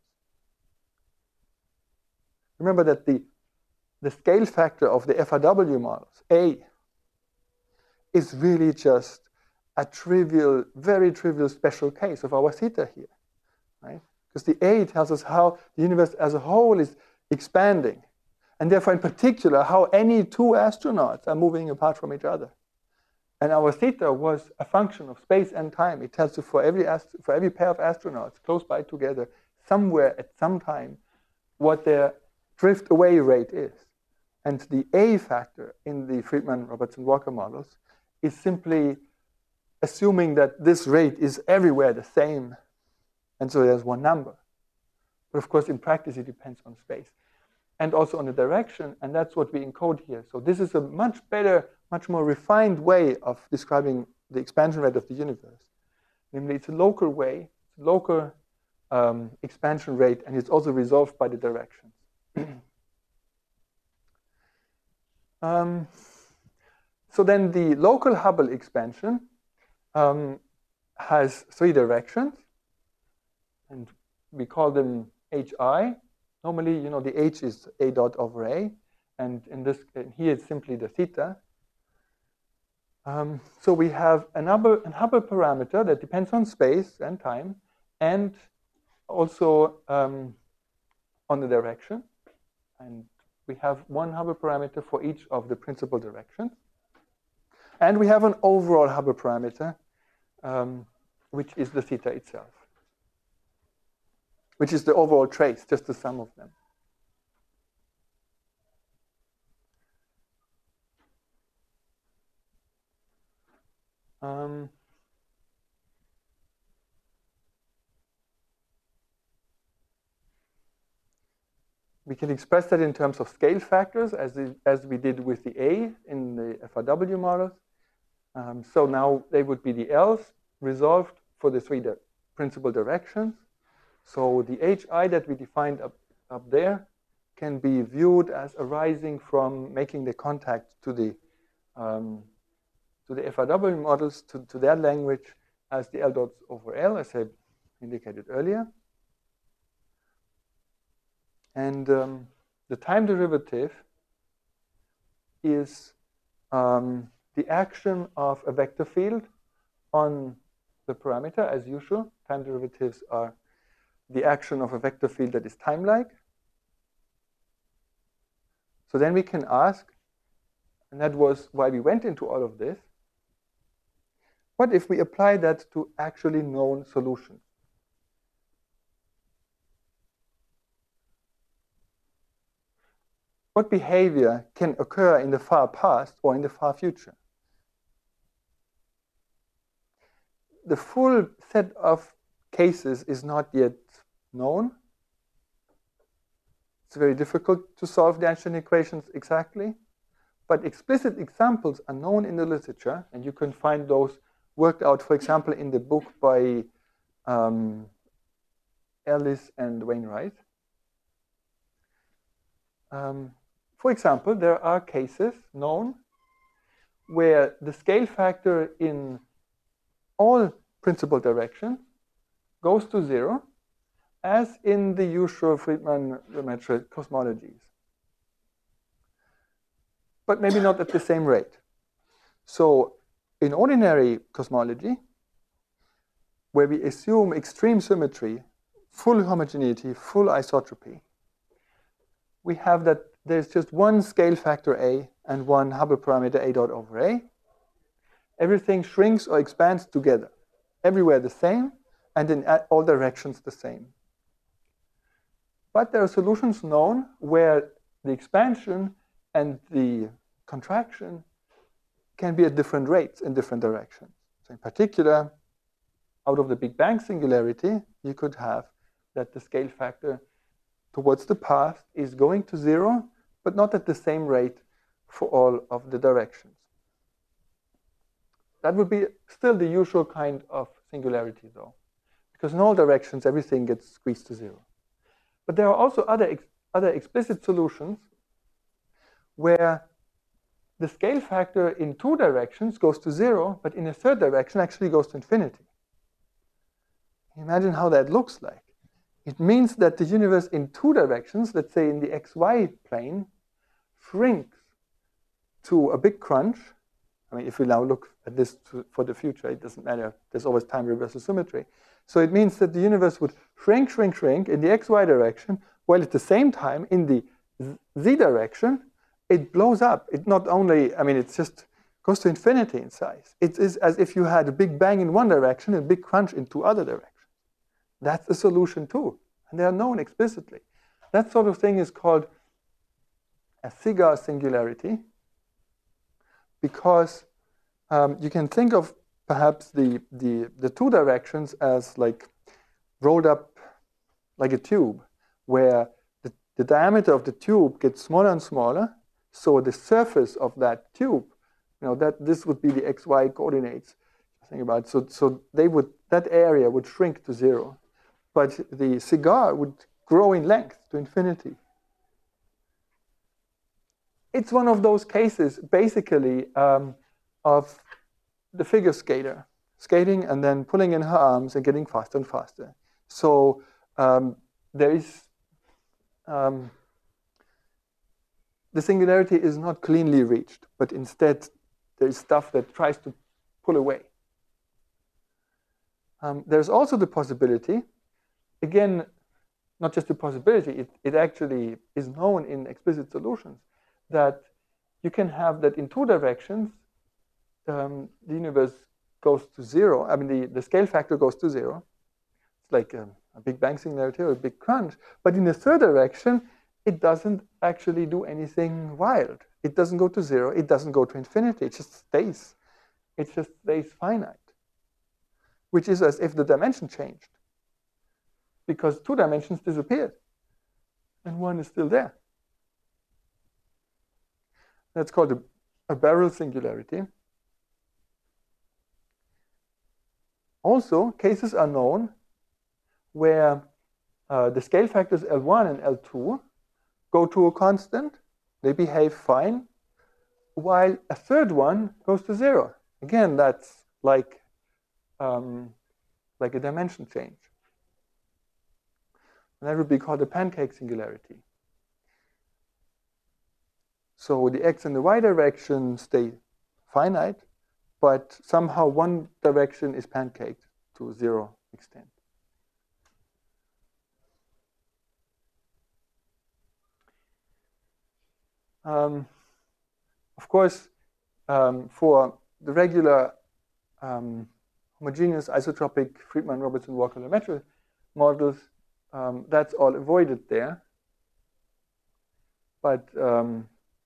Speaker 1: Remember that the, the scale factor of the F R W models, A, is really just a trivial, very trivial special case of our theta here, right? Because the A tells us how the universe as a whole is expanding, and therefore in particular how any two astronauts are moving apart from each other. And our theta was a function of space and time. It tells you for every, for every pair of astronauts close by together, somewhere at some time, what their drift away rate is. And the A factor in the Friedmann-Robertson-Walker models is simply assuming that this rate is everywhere the same. And so there's one number. But of course, in practice, it depends on space and also on the direction. And that's what we encode here. So this is a much better, much more refined way of describing the expansion rate of the universe. Namely, it's a local way, it's a local um, expansion rate, and it's also resolved by the directions. um, so then the local Hubble expansion um, has three directions. And we call them H I. Normally, you know, the H is A dot over A. And in this, and here it's simply the theta. Um, so we have an Hubble, an Hubble parameter that depends on space and time, and also um, on the direction. And we have one Hubble parameter for each of the principal directions. And we have an overall Hubble parameter, um, which is the theta itself, which is the overall trace, just the sum of them. Um, we can express that in terms of scale factors, as, the, as we did with the A in the F R W models. Um, so now they would be the L's resolved for the three di principal directions. So the H I that we defined up, up there can be viewed as arising from making the contact to the um, to the F R W models, to, to their language, as the L dots over L, as I indicated earlier. And um, the time derivative is um, the action of a vector field on the parameter, as usual. Time derivatives are the action of a vector field that is time-like. So then we can ask, and that was why we went into all of this, what if we apply that to actually known solutions? What behavior can occur in the far past or in the far future? The full set of cases is not yet known. It's very difficult to solve the Einstein equations exactly, but explicit examples are known in the literature, and you can find those worked out, for example, in the book by um, Ellis and Wainwright. Um, for example, there are cases known where the scale factor in all principal directions goes to zero, as in the usual Friedmann-Lemaitre cosmologies, but maybe not at the same rate. So in ordinary cosmology, where we assume extreme symmetry, full homogeneity, full isotropy, we have that there's just one scale factor A and one Hubble parameter A dot over A. Everything shrinks or expands together. Everywhere the same, and in all directions the same. But there are solutions known where the expansion and the contraction can be at different rates in different directions. So in particular, out of the Big Bang singularity, you could have that the scale factor towards the past is going to zero, but not at the same rate for all of the directions. That would be still the usual kind of singularity, though, because in all directions, everything gets squeezed to zero. But there are also other, ex other explicit solutions where the scale factor in two directions goes to zero, but in a third direction actually goes to infinity. Imagine how that looks like. It means that the universe in two directions, let's say in the X Y plane, shrinks to a big crunch. I mean, if we now look at this to, for the future, it doesn't matter. There's always time reversal symmetry. So it means that the universe would shrink, shrink, shrink in the X Y direction, while at the same time in the Z direction, it blows up. It not only, I mean, it just goes to infinity in size. It is as if you had a big bang in one direction and a big crunch in two other directions. That's a solution too, and they are known explicitly. That sort of thing is called a cigar singularity, because um, you can think of perhaps the, the, the two directions as like rolled up like a tube, where the, the diameter of the tube gets smaller and smaller, so the surface of that tube, you know, that this would be the X Y coordinates. Think about it. So, so they would, that area would shrink to zero, but the cigar would grow in length to infinity. It's one of those cases, basically, um, of the figure skater, skating and then pulling in her arms and getting faster and faster. So um, there is, um, the singularity is not cleanly reached, but instead there is stuff that tries to pull away. Um, there's also the possibility, again, not just a possibility, it, it actually is known in explicit solutions, that you can have that in two directions, um, the universe goes to zero. I mean, the, the scale factor goes to zero. It's like a, a Big Bang singularity or a big crunch. But in the third direction, it doesn't actually do anything wild. It doesn't go to zero. It doesn't go to infinity. It just stays. It just stays finite, which is as if the dimension changed, because two dimensions disappeared and one is still there. That's called a, a barrel singularity. Also, cases are known where uh, the scale factors L one and L two go to a constant, they behave fine, while a third one goes to zero. Again, that's like, um, like a dimension change. And that would be called a pancake singularity. So the x and the y direction stay finite, but somehow one direction is pancaked to zero extent. Um, of course, um, for the regular um, homogeneous isotropic Friedmann-Robertson-Walker-Lemaitre models, um, that's all avoided there. But um,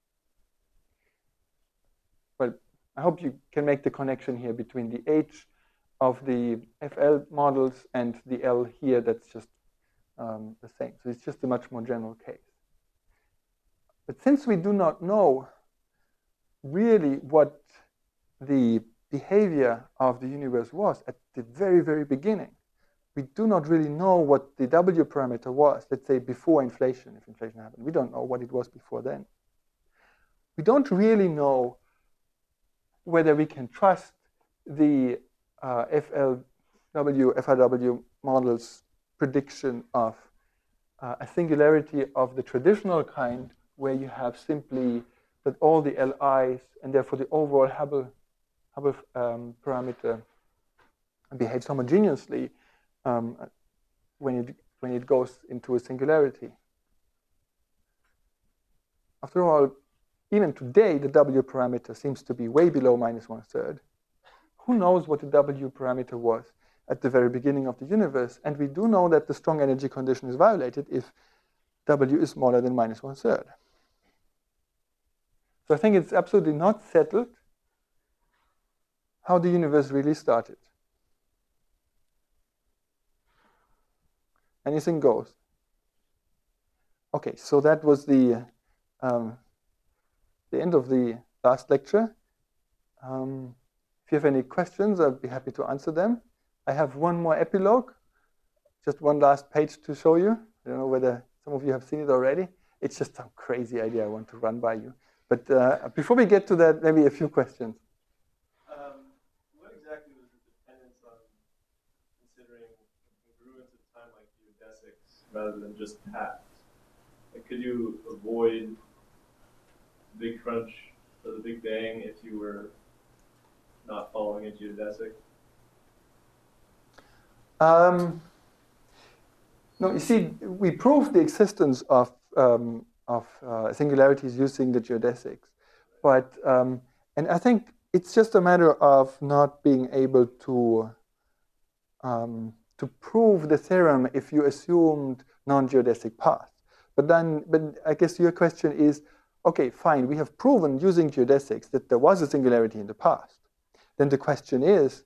Speaker 1: but I hope you can make the connection here between the H of the F L models and the L here. That's just um, the same. So it's just a much more general case. But since we do not know really what the behavior of the universe was at the very, very beginning, we do not really know what the W parameter was, let's say before inflation, if inflation happened. We don't know what it was before then. We don't really know whether we can trust the uh, F L W, F R W models' prediction of uh, a singularity of the traditional kind, where you have simply that all the L Is and therefore the overall Hubble, Hubble um, parameter behaves homogeneously um, when, it, when it goes into a singularity. After all, even today, the W parameter seems to be way below minus one third. Who knows what the W parameter was at the very beginning of the universe? And we do know that the strong energy condition is violated if W is smaller than minus one third. So I think it's absolutely not settled how the universe really started. Anything goes. Okay, so that was the, um, the end of the last lecture. Um, if you have any questions, I'd be happy to answer them. I have one more epilogue, just one last page to show you. I don't know whether some of you have seen it already. It's just some crazy idea I want to run by you. But uh, before we get to that, maybe a few questions.
Speaker 2: Um, what exactly was the dependence on considering congruence of time like geodesics rather than just paths? Like, could you avoid the Big Crunch or the Big Bang if you were not following a geodesic?
Speaker 1: Um, no, you see, we proved the existence of um, of uh, singularities using the geodesics, but um, and I think it's just a matter of not being able to um, to prove the theorem if you assumed non-geodesic paths. But then, but I guess your question is, okay, fine, we have proven using geodesics that there was a singularity in the past. Then the question is,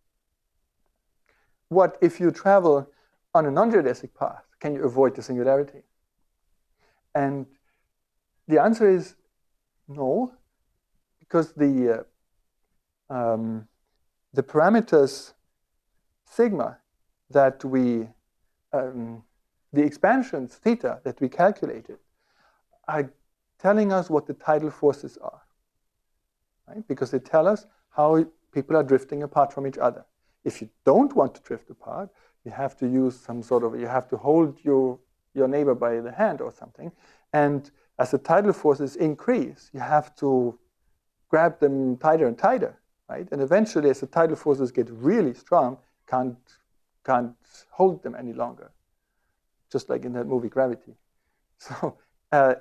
Speaker 1: what if you travel on a non-geodesic path? Can you avoid the singularity? And the answer is no, because the uh, um, the parameters sigma that we, um, the expansions theta that we calculated, are telling us what the tidal forces are, right? Because they tell us how people are drifting apart from each other. If you don't want to drift apart, you have to use some sort of, you have to hold your, your neighbor by the hand or something. And as the tidal forces increase, you have to grab them tighter and tighter, right? And eventually, as the tidal forces get really strong, can't, can't hold them any longer, just like in that movie Gravity. So, uh,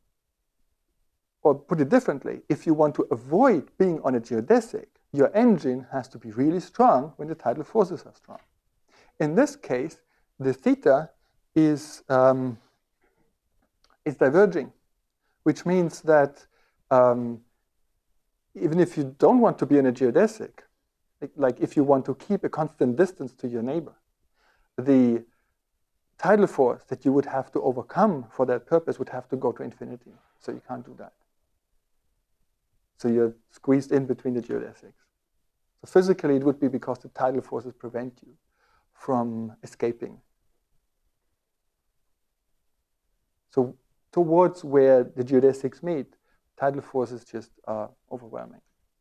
Speaker 1: or put it differently, if you want to avoid being on a geodesic, your engine has to be really strong when the tidal forces are strong. In this case, the theta is, um, is diverging, which means that um, even if you don't want to be in a geodesic, like if you want to keep a constant distance to your neighbor, the tidal force that you would have to overcome for that purpose would have to go to infinity. So you can't do that. So you're squeezed in between the geodesics. So physically, it would be because the tidal forces prevent you from escaping. So towards where the geodesics meet, tidal forces just are overwhelming.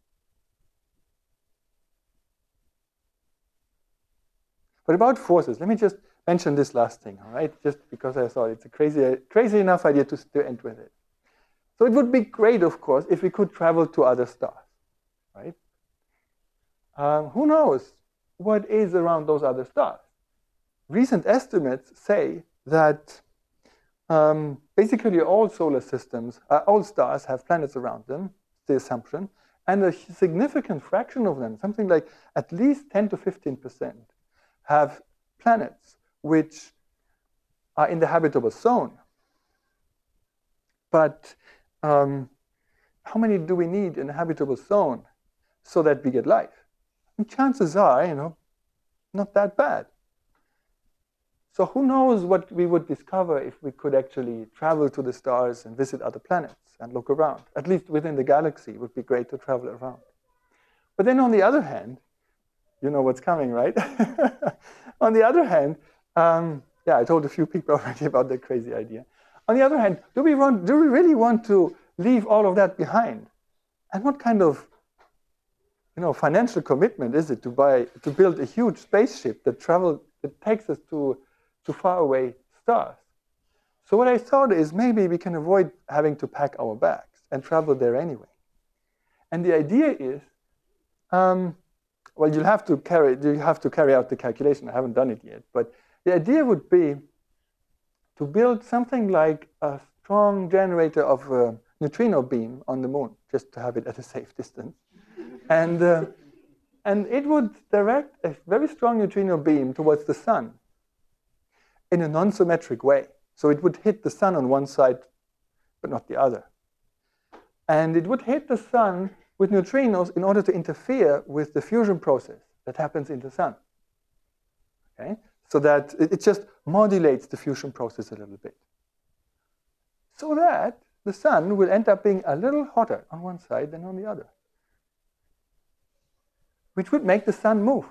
Speaker 1: But about forces, let me just mention this last thing, all right? Just because I thought it's a crazy, crazy enough idea to, to end with it. So it would be great, of course, if we could travel to other stars, right? Um, who knows what is around those other stars? Recent estimates say that um, basically all solar systems, uh, all stars have planets around them, the assumption, and a significant fraction of them, something like at least ten to fifteen percent, have planets which are in the habitable zone. But um, how many do we need in a habitable zone so that we get life? And chances are, you know, not that bad. So who knows what we would discover if we could actually travel to the stars and visit other planets and look around. At least within the galaxy, it would be great to travel around. But then on the other hand, you know what's coming, right? On the other hand, um, yeah, I told a few people already about that crazy idea. On the other hand, do we want, do we really want to leave all of that behind? And what kind of, you know, financial commitment is it to buy, to build a huge spaceship that travel, that takes us to, to faraway stars? So what I thought is maybe we can avoid having to pack our bags and travel there anyway. And the idea is, um, well, you'll have to carry, you have to carry out the calculation. I haven't done it yet, but the idea would be to build something like a strong generator of a neutrino beam on the moon, just to have it at a safe distance. And, uh, and it would direct a very strong neutrino beam towards the sun in a non-symmetric way. So it would hit the sun on one side, but not the other. And it would hit the sun with neutrinos in order to interfere with the fusion process that happens in the sun. Okay? So that it just modulates the fusion process a little bit. So that the sun will end up being a little hotter on one side than on the other, which would make the sun move,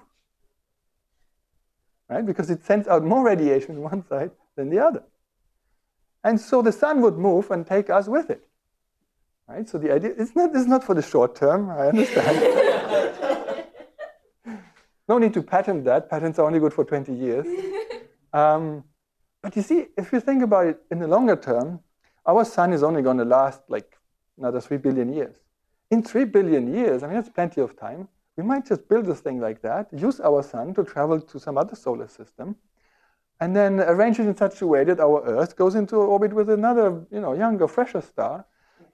Speaker 1: right? Because it sends out more radiation on one side than the other. And so the sun would move and take us with it, right? So the idea, it's not, it's not for the short term, I understand. No need to patent that. Patents are only good for twenty years. Um, but you see, if you think about it in the longer term, our sun is only going to last like another three billion years. In three billion years, I mean, that's plenty of time. We might just build this thing like that, use our sun to travel to some other solar system, and then arrange it in such a way that our Earth goes into orbit with another, you know, younger, fresher star.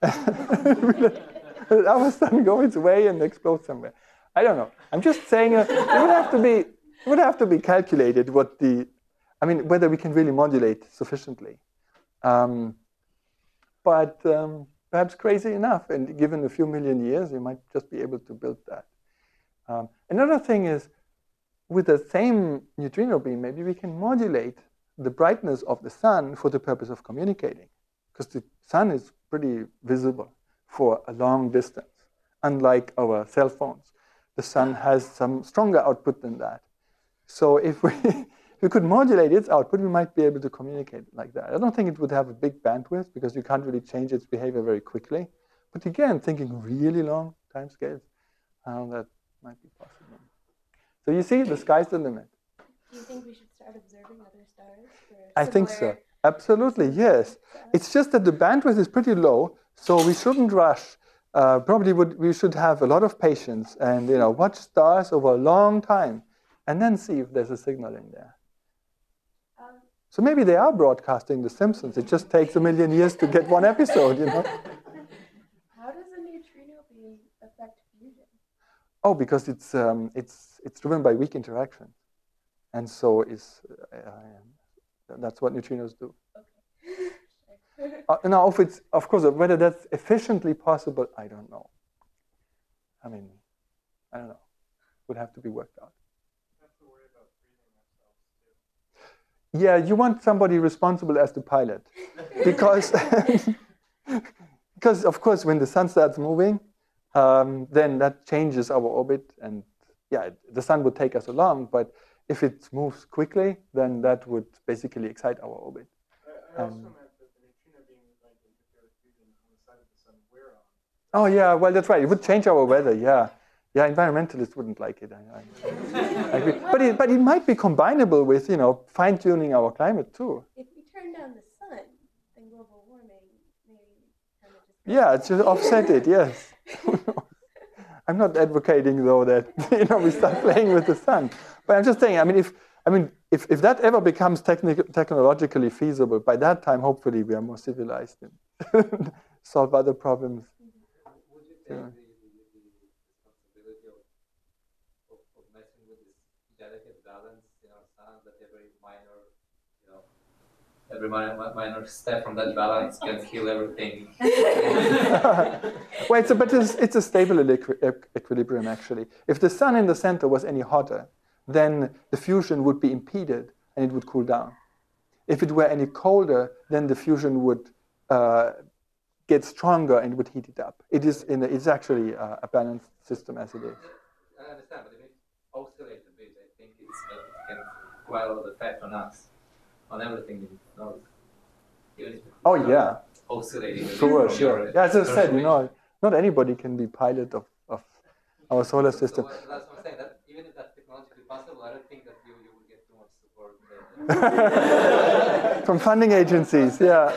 Speaker 1: Our sun go its way and explode somewhere. I don't know. I'm just saying uh, it would have to be it would have to be calculated what the, I mean, whether we can really modulate sufficiently. Um, but um, perhaps crazy enough, and given a few million years, you might just be able to build that. Um, another thing is, with the same neutrino beam, maybe we can modulate the brightness of the sun for the purpose of communicating, because the sun is pretty visible for a long distance, unlike our cell phones. The sun has some stronger output than that. So if we, if we could modulate its output, we might be able to communicate like that. I don't think it would have a big bandwidth because you can't really change its behavior very quickly. But again, thinking really long time scales, uh, that might be possible. So you see, the sky's the limit.
Speaker 3: Do you think we should start observing other stars?
Speaker 1: I think so. Absolutely, yes. It's just that the bandwidth is pretty low, so we shouldn't rush uh, probably would, we should have a lot of patience and, you know, watch stars over a long time and then see if there's a signal in there.
Speaker 3: Um,
Speaker 1: So maybe they are broadcasting The Simpsons. It just takes a million years to get one episode, you know.
Speaker 3: how does a neutrino beam affect fusion?
Speaker 1: Oh, because it's um, it's it's driven by weak interaction, and so is uh, that's what neutrinos do.
Speaker 3: Okay.
Speaker 1: Uh, now, if it's of course whether that's efficiently possible, I don't know. I mean, I don't know. Would have to be worked out.
Speaker 2: Have to worry about breathing ourselves too.
Speaker 1: Yeah, you want somebody responsible as the pilot, because because of course when the sun starts moving, um, then that changes our orbit, and yeah, the sun would take us along. But if it moves quickly, then that would basically excite our orbit.
Speaker 2: I, I also
Speaker 1: Um,
Speaker 2: meant that the neutrino beam is going to interfere with fusion on the side of the sun we're on.
Speaker 1: Oh yeah, well that's right. It would change our weather. Yeah, yeah. Environmentalists wouldn't like it. I, I, I agree. But it, but it might be combinable with, you know, fine tuning our climate too.
Speaker 3: If we turn down the sun, then global warming maybe kind of just.
Speaker 1: Yeah, it's just offset it. Yes. I'm not advocating though that, you know, we start playing with the sun. But I'm just saying. I mean, if I mean if, if that ever becomes technic- technologically feasible, by that time hopefully we are more civilized and solve other problems.
Speaker 4: Would you take
Speaker 1: Yeah.
Speaker 4: the, the, the responsibility of, of, of messing with this delicate balance in our sun, that every minor, you know, every minor, minor step from that balance can kill everything?
Speaker 1: Well, it's a, but it's, it's a stable equi- equ- equilibrium actually. If the sun in the center was any hotter, then the fusion would be impeded and it would cool down. If it were any colder, then the fusion would uh, get stronger and would heat it up. It is in a, it's actually a, a balanced system as it is.
Speaker 4: I understand, but if it oscillates a bit, I think it's, uh, it can quite a lot of effect on us, on everything in North. Even if it's
Speaker 1: Oh
Speaker 4: not
Speaker 1: yeah,
Speaker 4: oscillating. a bit
Speaker 1: sure,
Speaker 4: from
Speaker 1: sure.
Speaker 4: your
Speaker 1: Yeah, as I said, you
Speaker 4: personal
Speaker 1: know, not anybody can be pilot of, of our solar system.
Speaker 4: So what, that's what I'm saying. That even if that's technologically possible, I don't think that you, you would get too much support there.
Speaker 1: From funding agencies, yeah.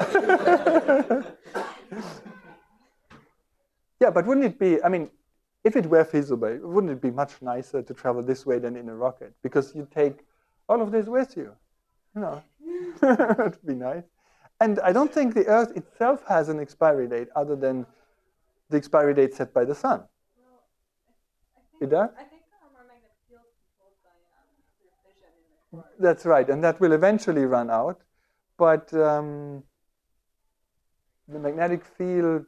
Speaker 1: Yeah, but wouldn't it be, I mean, if it were feasible, wouldn't it be much nicer to travel this way than in a rocket? Because you take all of this with you. You know, that'd be nice. And I don't think the Earth itself has an expiry date other than the expiry date set by the sun.
Speaker 5: Well, I, I think,
Speaker 1: It does?
Speaker 5: I think our magnetic field is controlled by um, nuclear fission in the core.
Speaker 1: That's right, and that will eventually run out. But um, the magnetic field,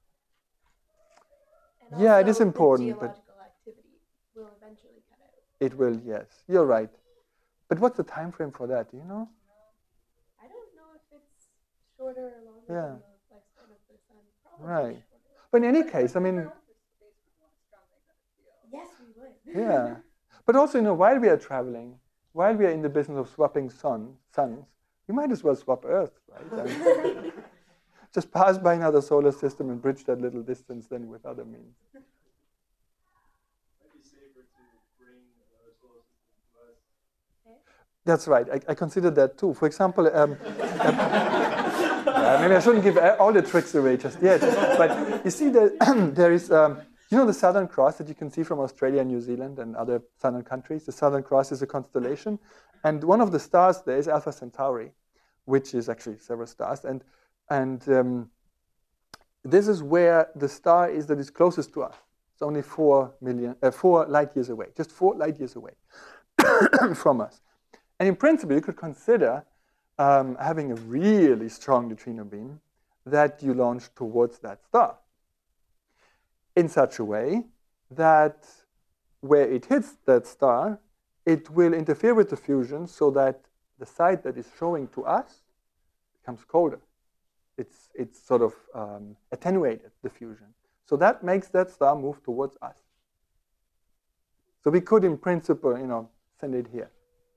Speaker 3: And
Speaker 1: yeah, it
Speaker 3: also
Speaker 1: is important,
Speaker 3: The
Speaker 1: but-
Speaker 3: geological activity will eventually cut out.
Speaker 1: it will, yes. You're right. But what's the time frame for that? Do you know?
Speaker 3: I don't know if it's shorter or longer
Speaker 1: Yeah.
Speaker 3: than the lifespan of the sun. Probably
Speaker 1: Right.
Speaker 3: shorter.
Speaker 1: But in any case, I mean,
Speaker 3: Yes, we would.
Speaker 1: yeah. But also, you know, while we are traveling, while we are in the business of swapping sun, suns, we might as well swap Earth, right? And just pass by another solar system and bridge that little distance then with other means.
Speaker 2: Might be safer to bring another solar system to us.
Speaker 1: That's right. I, I consider that too. For example, um, um, uh, maybe I shouldn't give all the tricks away just yet. But you see, there, there is, um, you know, the Southern Cross that you can see from Australia, New Zealand, and other southern countries. The Southern Cross is a constellation, and one of the stars there is Alpha Centauri, which is actually several stars, and and um, this is where the star is that is closest to us. It's only four million, uh, four light years away, just four light years away from us. And in principle, you could consider um, having a really strong neutrino beam that you launch towards that star in such a way that where it hits that star, it will interfere with the fusion so that the side that is showing to us becomes colder. It's, it's sort of um, attenuated, the fusion. So that makes that star move towards us. So we could, in principle, you know, send it here.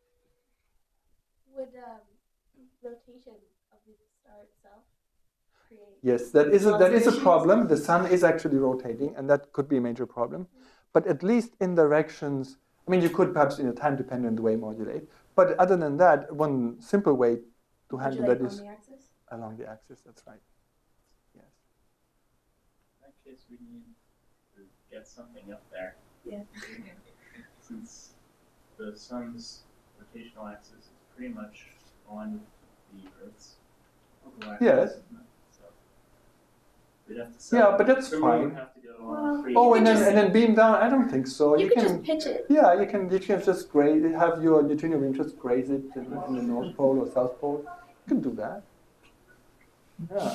Speaker 3: Would um, rotation of the star itself create?
Speaker 1: Yes, that is a,
Speaker 3: lots
Speaker 1: that
Speaker 3: of
Speaker 1: is a
Speaker 3: issues?
Speaker 1: problem. The sun is actually rotating, and that could be a major problem. But at least in directions, I mean, you could perhaps in a time-dependent way modulate. But other than that, one simple way to handle
Speaker 3: Modulate
Speaker 1: that
Speaker 3: on
Speaker 1: is
Speaker 3: the axis?
Speaker 1: along the axis. That's right. Yes.
Speaker 2: In that
Speaker 6: guess we need to get something up there.
Speaker 3: Yeah.
Speaker 6: Since the sun's rotational axis is pretty much on the Earth's local axis.
Speaker 1: Yes.
Speaker 6: isn't it? So we'd have to set
Speaker 1: Yeah,
Speaker 6: up-
Speaker 1: but that's
Speaker 6: the moon would
Speaker 1: fine.
Speaker 6: have to go
Speaker 3: Well,
Speaker 6: on free.
Speaker 1: Oh, and then
Speaker 3: just-
Speaker 1: and then beam down. I don't think so.
Speaker 3: You, could just pitch it.
Speaker 1: Yeah, you can you can just graze it, have your neutrino beam just graze it in, in the North Pole or South Pole. You can do that. Yeah.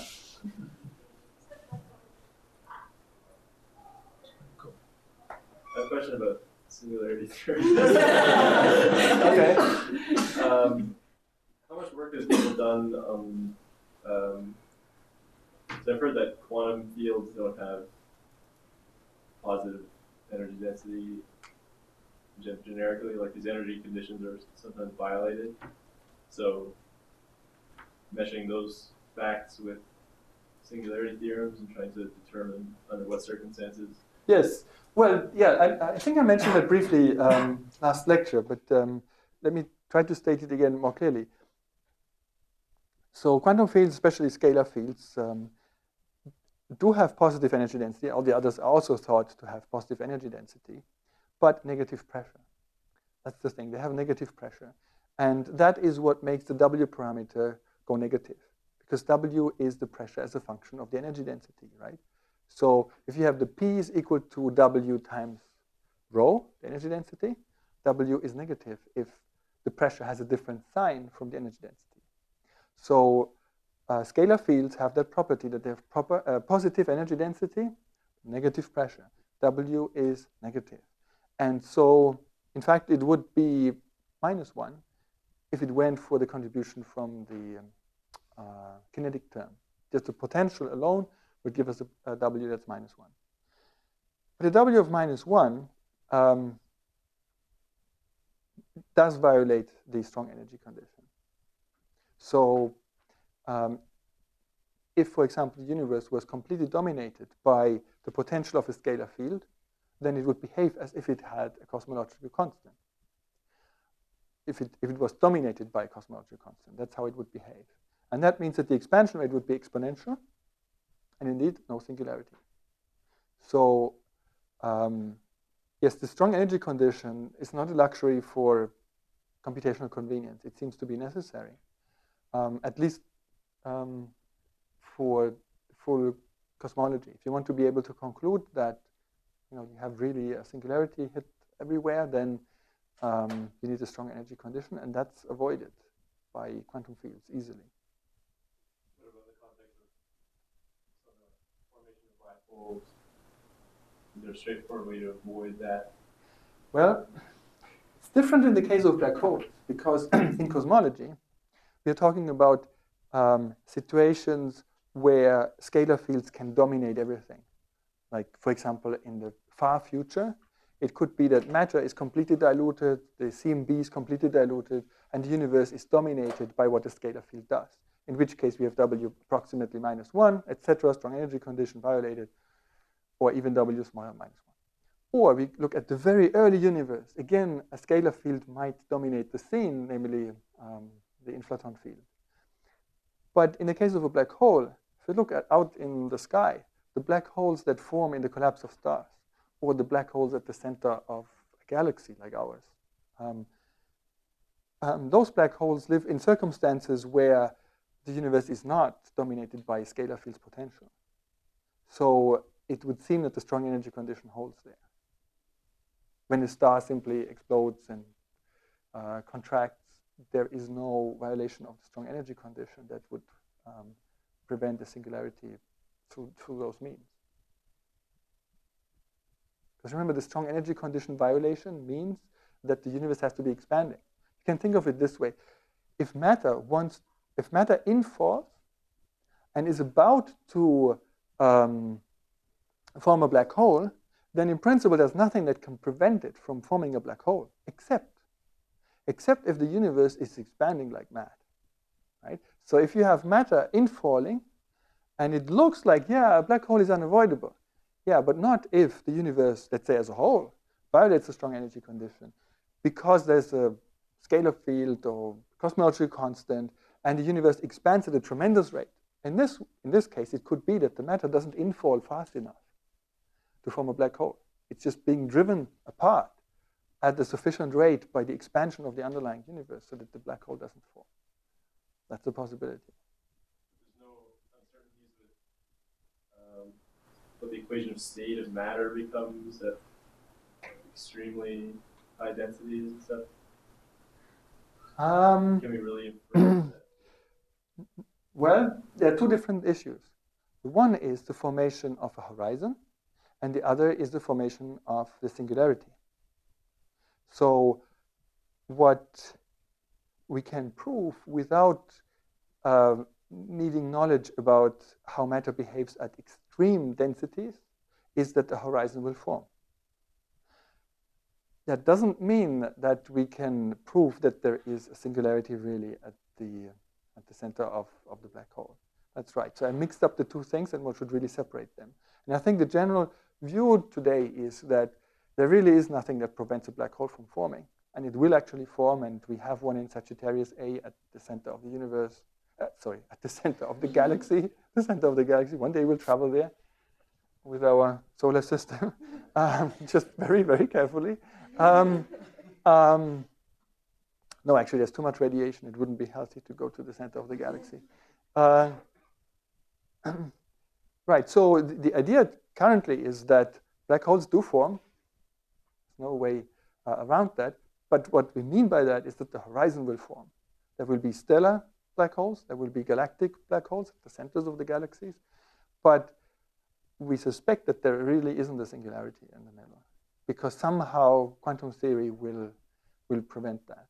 Speaker 2: I have a question about singularity theory.
Speaker 1: Okay.
Speaker 2: Um, how much work has people done on? Um, so I've heard that quantum fields don't have positive energy density gen- generically, like these energy conditions are sometimes violated. So meshing those facts with singularity theorems and trying to determine under what circumstances.
Speaker 1: Yes. Well, yeah, I, I think I mentioned that briefly um, last lecture, but um, let me try to state it again more clearly. So quantum fields, especially scalar fields, um, do have positive energy density. All the others are also thought to have positive energy density, but negative pressure. That's the thing. They have negative pressure. And that is what makes the W parameter go negative, because W is the pressure as a function of the energy density, right? So if you have the P is equal to W times rho, the energy density, W is negative if the pressure has a different sign from the energy density. So uh, scalar fields have that property that they have proper uh, positive energy density, negative pressure. W is negative. And so, in fact, it would be minus one if it went for the contribution from the um, uh, kinetic term. Just the potential alone would give us a, a W that's minus one. But a W of minus one um, does violate the strong energy condition. So um, if, for example, the universe was completely dominated by the potential of a scalar field, then it would behave as if it had a cosmological constant. If it, if it was dominated by a cosmological constant, that's how it would behave. And that means that the expansion rate would be exponential, and indeed, no singularity. So, um, yes, the strong energy condition is not a luxury for computational convenience. It seems to be necessary, um, at least um, for full cosmology. If you want to be able to conclude that, you know, you have really a singularity hit everywhere, then um, you need a strong energy condition, and that's avoided by quantum fields easily.
Speaker 2: What about the context of some uh, formation of black holes? Is there a straightforward way to avoid that?
Speaker 1: Well, it's different in the case of black holes, because in cosmology, we're talking about um, situations where scalar fields can dominate everything. Like, for example, in the far future, it could be that matter is completely diluted, the C M B is completely diluted, and the universe is dominated by what the scalar field does. In which case, we have W approximately minus one, et cetera, strong energy condition violated, or even W smaller than minus one. Or we look at the very early universe. Again, a scalar field might dominate the scene, namely um, the inflaton field. But in the case of a black hole, if you look at out in the sky, the black holes that form in the collapse of stars, or the black holes at the center of a galaxy like ours, um, um, those black holes live in circumstances where the universe is not dominated by scalar field's potential. So it would seem that the strong energy condition holds there. When a star simply explodes and uh, contracts, there is no violation of the strong energy condition that would um, prevent the singularity through, through those means. Because remember, the strong energy condition violation means that the universe has to be expanding. You can think of it this way. If matter wants, if matter infalls and is about to um, form a black hole, then in principle there's nothing that can prevent it from forming a black hole, except, except if the universe is expanding like mad, right? So if you have matter infalling, and it looks like, yeah, a black hole is unavoidable. Yeah, but not if the universe, let's say as a whole, violates a strong energy condition, because there's a scalar field or cosmological constant, and the universe expands at a tremendous rate. In this, in this case, it could be that the matter doesn't infall fast enough. to form a black hole. It's just being driven apart at a sufficient rate by the expansion of the underlying universe so that the black hole doesn't form. That's a possibility.
Speaker 2: There's no uncertainties with um, what the equation of state of matter becomes at extremely high densities and stuff.
Speaker 1: Um,
Speaker 2: Can we really infer that?
Speaker 1: Well, there are two different issues. One is the formation of a horizon, and the other is the formation of the singularity. So what we can prove without uh, needing knowledge about how matter behaves at extreme densities is that the horizon will form. That doesn't mean that we can prove that there is a singularity really at the, at the center of, of the black hole. That's right. So I mixed up the two things and one should really separate them. And I think the general view today is that there really is nothing that prevents a black hole from forming. And it will actually form, and we have one in Sagittarius A at the center of the universe. Uh, sorry, at the center of the galaxy. The center of the galaxy. One day we'll travel there with our solar system, um, just very, very carefully. Um, um, no, actually, there's too much radiation. It wouldn't be healthy to go to the center of the galaxy. Uh, right, so the, the idea currently is that black holes do form. There's no way uh, around that. But what we mean by that is that the horizon will form. There will be stellar black holes. There will be galactic black holes at the centers of the galaxies. But we suspect that there really isn't a singularity in the middle, because somehow quantum theory will, will prevent that.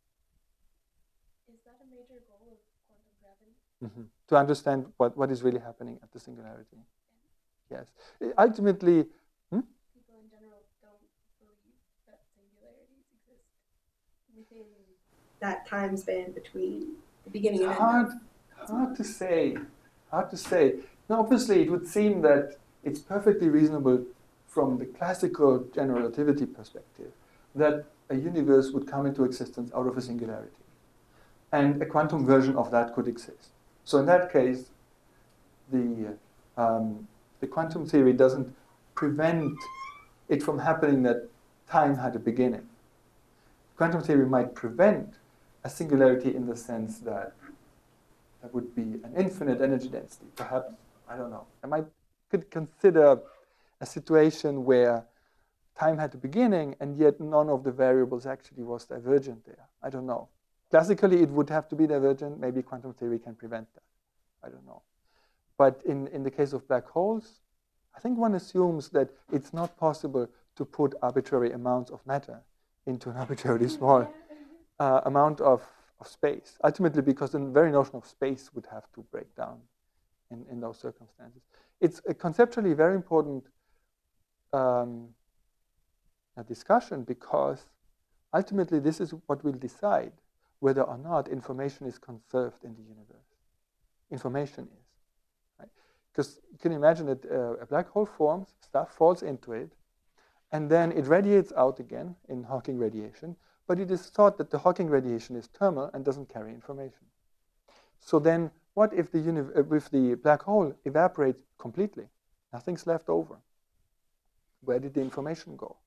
Speaker 3: Is that a major goal of quantum gravity?
Speaker 1: Mm-hmm. To understand what, what is really happening at the singularity. Yeah. Yes. Ultimately, hmm?
Speaker 3: People in general don't believe that singularities exist within that time span between the beginning
Speaker 1: It's
Speaker 3: and
Speaker 1: hard,
Speaker 3: end.
Speaker 1: hard to say. Hard to say. Now, obviously, it would seem that it's perfectly reasonable from the classical general relativity perspective that a universe would come into existence out of a singularity. And a quantum version of that could exist. So in that case, the, um, the quantum theory doesn't prevent it from happening that time had a beginning. Quantum theory might prevent a singularity in the sense that there would be an infinite energy density. Perhaps, I don't know. I might could consider a situation where time had a beginning and yet none of the variables actually was divergent there. I don't know. Classically, it would have to be divergent. Maybe quantum theory can prevent that. I don't know. But in, in the case of black holes, I think one assumes that it's not possible to put arbitrary amounts of matter into an arbitrarily small uh, amount of, of space. Ultimately, because the very notion of space would have to break down in, in those circumstances. It's a conceptually very important um, a discussion, because ultimately this is what will decide whether or not information is conserved in the universe. Information is. Right? Because you can imagine that uh, a black hole forms, stuff falls into it, and then it radiates out again in Hawking radiation, but it is thought that the Hawking radiation is thermal and doesn't carry information. So then what if the, uni- if the black hole evaporates completely? Nothing's left over. Where did the information go?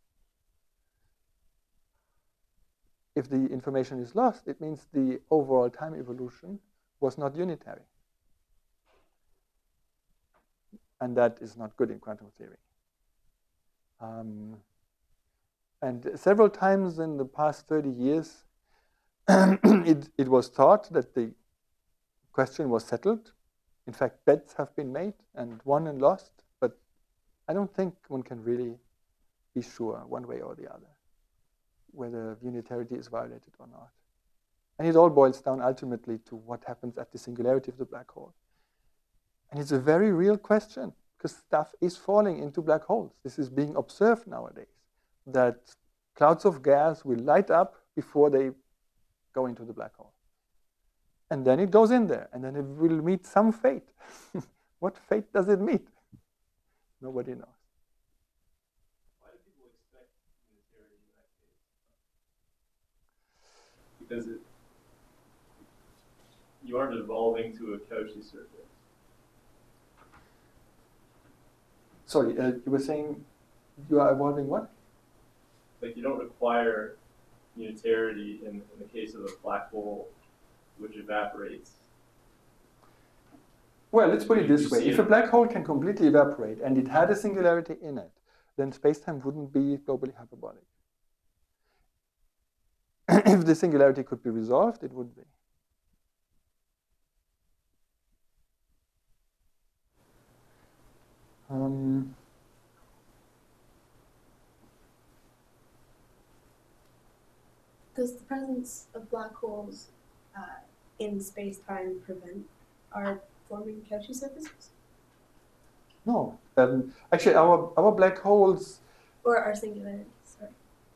Speaker 1: If the information is lost, it means the overall time evolution was not unitary. And that is not good in quantum theory. Um, and several times in the past thirty years, it, it was thought that the question was settled. In fact, bets have been made and won and lost, but I don't think one can really be sure one way or the other whether unitarity is violated or not. And it all boils down ultimately to what happens at the singularity of the black hole. And it's a very real question, because stuff is falling into black holes. This is being observed nowadays, that clouds of gas will light up before they go into the black hole. And then it goes in there, and then it will meet some fate. What fate does it meet? Nobody knows.
Speaker 2: Why do people expect unitarity in that case? Because it, you aren't evolving to a Cauchy surface.
Speaker 1: Sorry, uh, you were saying? You are evolving what?
Speaker 2: Like you don't require unitarity in, in the case of a black hole which evaporates.
Speaker 1: Well, let's put it
Speaker 2: You-
Speaker 1: this
Speaker 2: you
Speaker 1: way.
Speaker 2: see
Speaker 1: If
Speaker 2: it-
Speaker 1: a black hole can completely evaporate and it had a singularity in it, then space-time wouldn't be globally hyperbolic. If the singularity could be resolved, it would be. Um,
Speaker 3: Does the presence of black holes uh, in space-time prevent our forming Cauchy surfaces?
Speaker 1: no. Um, actually, our, our black holes,
Speaker 3: Or our singularities, sorry.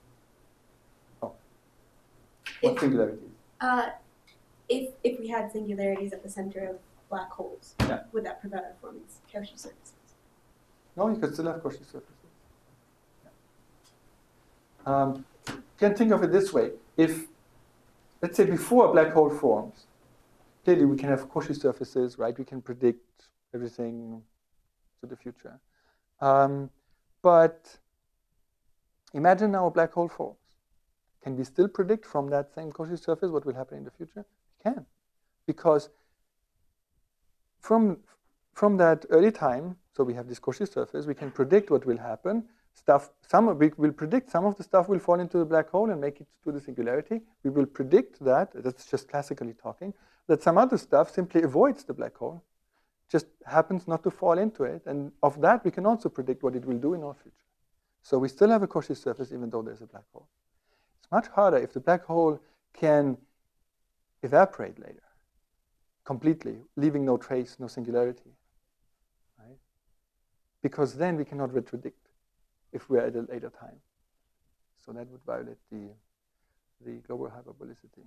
Speaker 1: what
Speaker 3: If-
Speaker 1: singularities?
Speaker 3: Uh, if, if we had singularities at the center of black holes,
Speaker 1: Yeah.
Speaker 3: would that prevent our forming Cauchy surfaces?
Speaker 1: No, you can still have Cauchy surfaces. Yeah. Um, you can think of it this way. If, let's say, before a black hole forms, clearly we can have Cauchy surfaces, right? We can predict everything to the future. Um, but imagine now a black hole forms. Can we still predict from that same Cauchy surface what will happen in the future? We can. Because from, from that early time, so we have this Cauchy surface, we can predict what will happen. Stuff, some we will predict some of the stuff will fall into the black hole and make it to the singularity. We will predict that, that's just classically talking, that some other stuff simply avoids the black hole, just happens not to fall into it. And of that, we can also predict what it will do in our future. So we still have a Cauchy surface even though there's a black hole. It's much harder if the black hole can evaporate later, completely, leaving no trace, no singularity, right? Because then we cannot retrodict if we're at a later time. So that would violate the, the global hyperbolicity.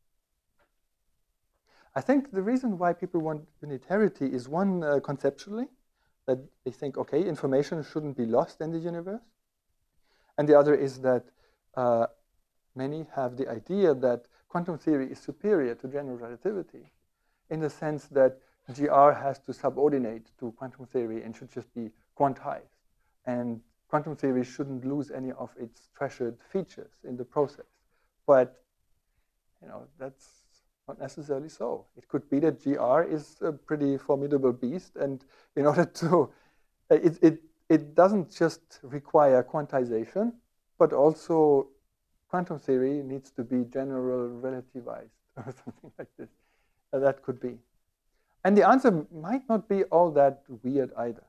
Speaker 1: I think the reason why people want unitarity is one, uh, conceptually, that they think, okay, information shouldn't be lost in the universe. And the other is that uh, many have the idea that quantum theory is superior to general relativity in the sense that G R has to subordinate to quantum theory and should just be quantized. And quantum theory shouldn't lose any of its treasured features in the process. But you know, that's not necessarily so. It could be that G R is a pretty formidable beast, and in order to, it, it, it doesn't just require quantization, but also quantum theory needs to be general relativized or something like this. Uh, that could be. And the answer might not be all that weird either.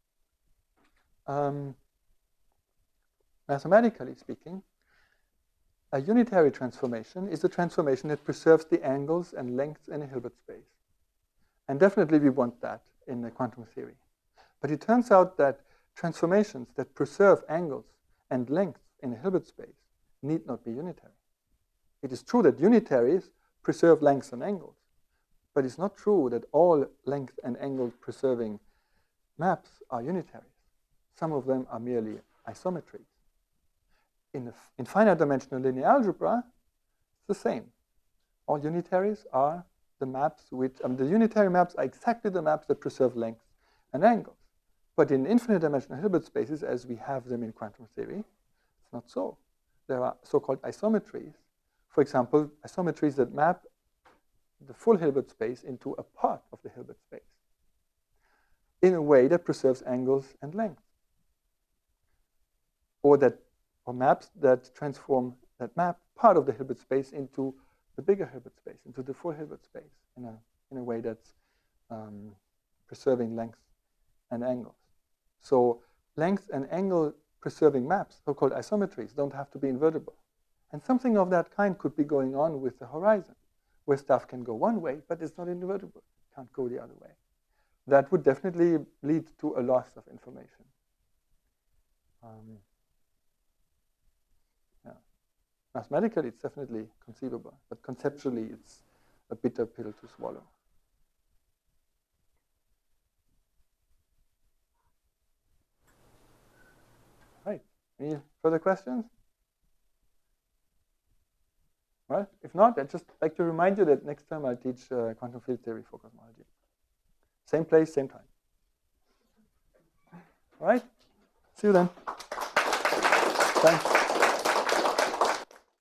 Speaker 1: Um, mathematically speaking, a unitary transformation is a transformation that preserves the angles and lengths in a Hilbert space. And definitely we want that in the quantum theory. But it turns out that transformations that preserve angles and lengths in a Hilbert space need not be unitary. It is true that unitaries preserve lengths and angles, but it's not true that all length and angle preserving maps are unitaries. Some of them are merely isometries. In, the, in finite dimensional linear algebra, it's the same. All unitaries are the maps which, um, the unitary maps are exactly the maps that preserve lengths and angles. But in infinite dimensional Hilbert spaces, as we have them in quantum theory, it's not so. There are so-called isometries. For example, isometries that map the full Hilbert space into a part of the Hilbert space in a way that preserves angles and lengths. Or that or maps that transform that map part of the Hilbert space into the bigger Hilbert space, into the full Hilbert space in a, in a way that's um, preserving length and angles. So length and angle preserving maps, so-called isometries, don't have to be invertible. And something of that kind could be going on with the horizon, where stuff can go one way, but it's not invertible. It can't go the other way. That would definitely lead to a loss of information. Um, yeah. Mathematically, it's definitely conceivable, but conceptually, it's a bitter pill to swallow. Right. Any further questions? Well, if not, I'd just like to remind you that next time I'll teach uh, quantum field theory for cosmology. Same place, same time. All right. See you then. Thanks.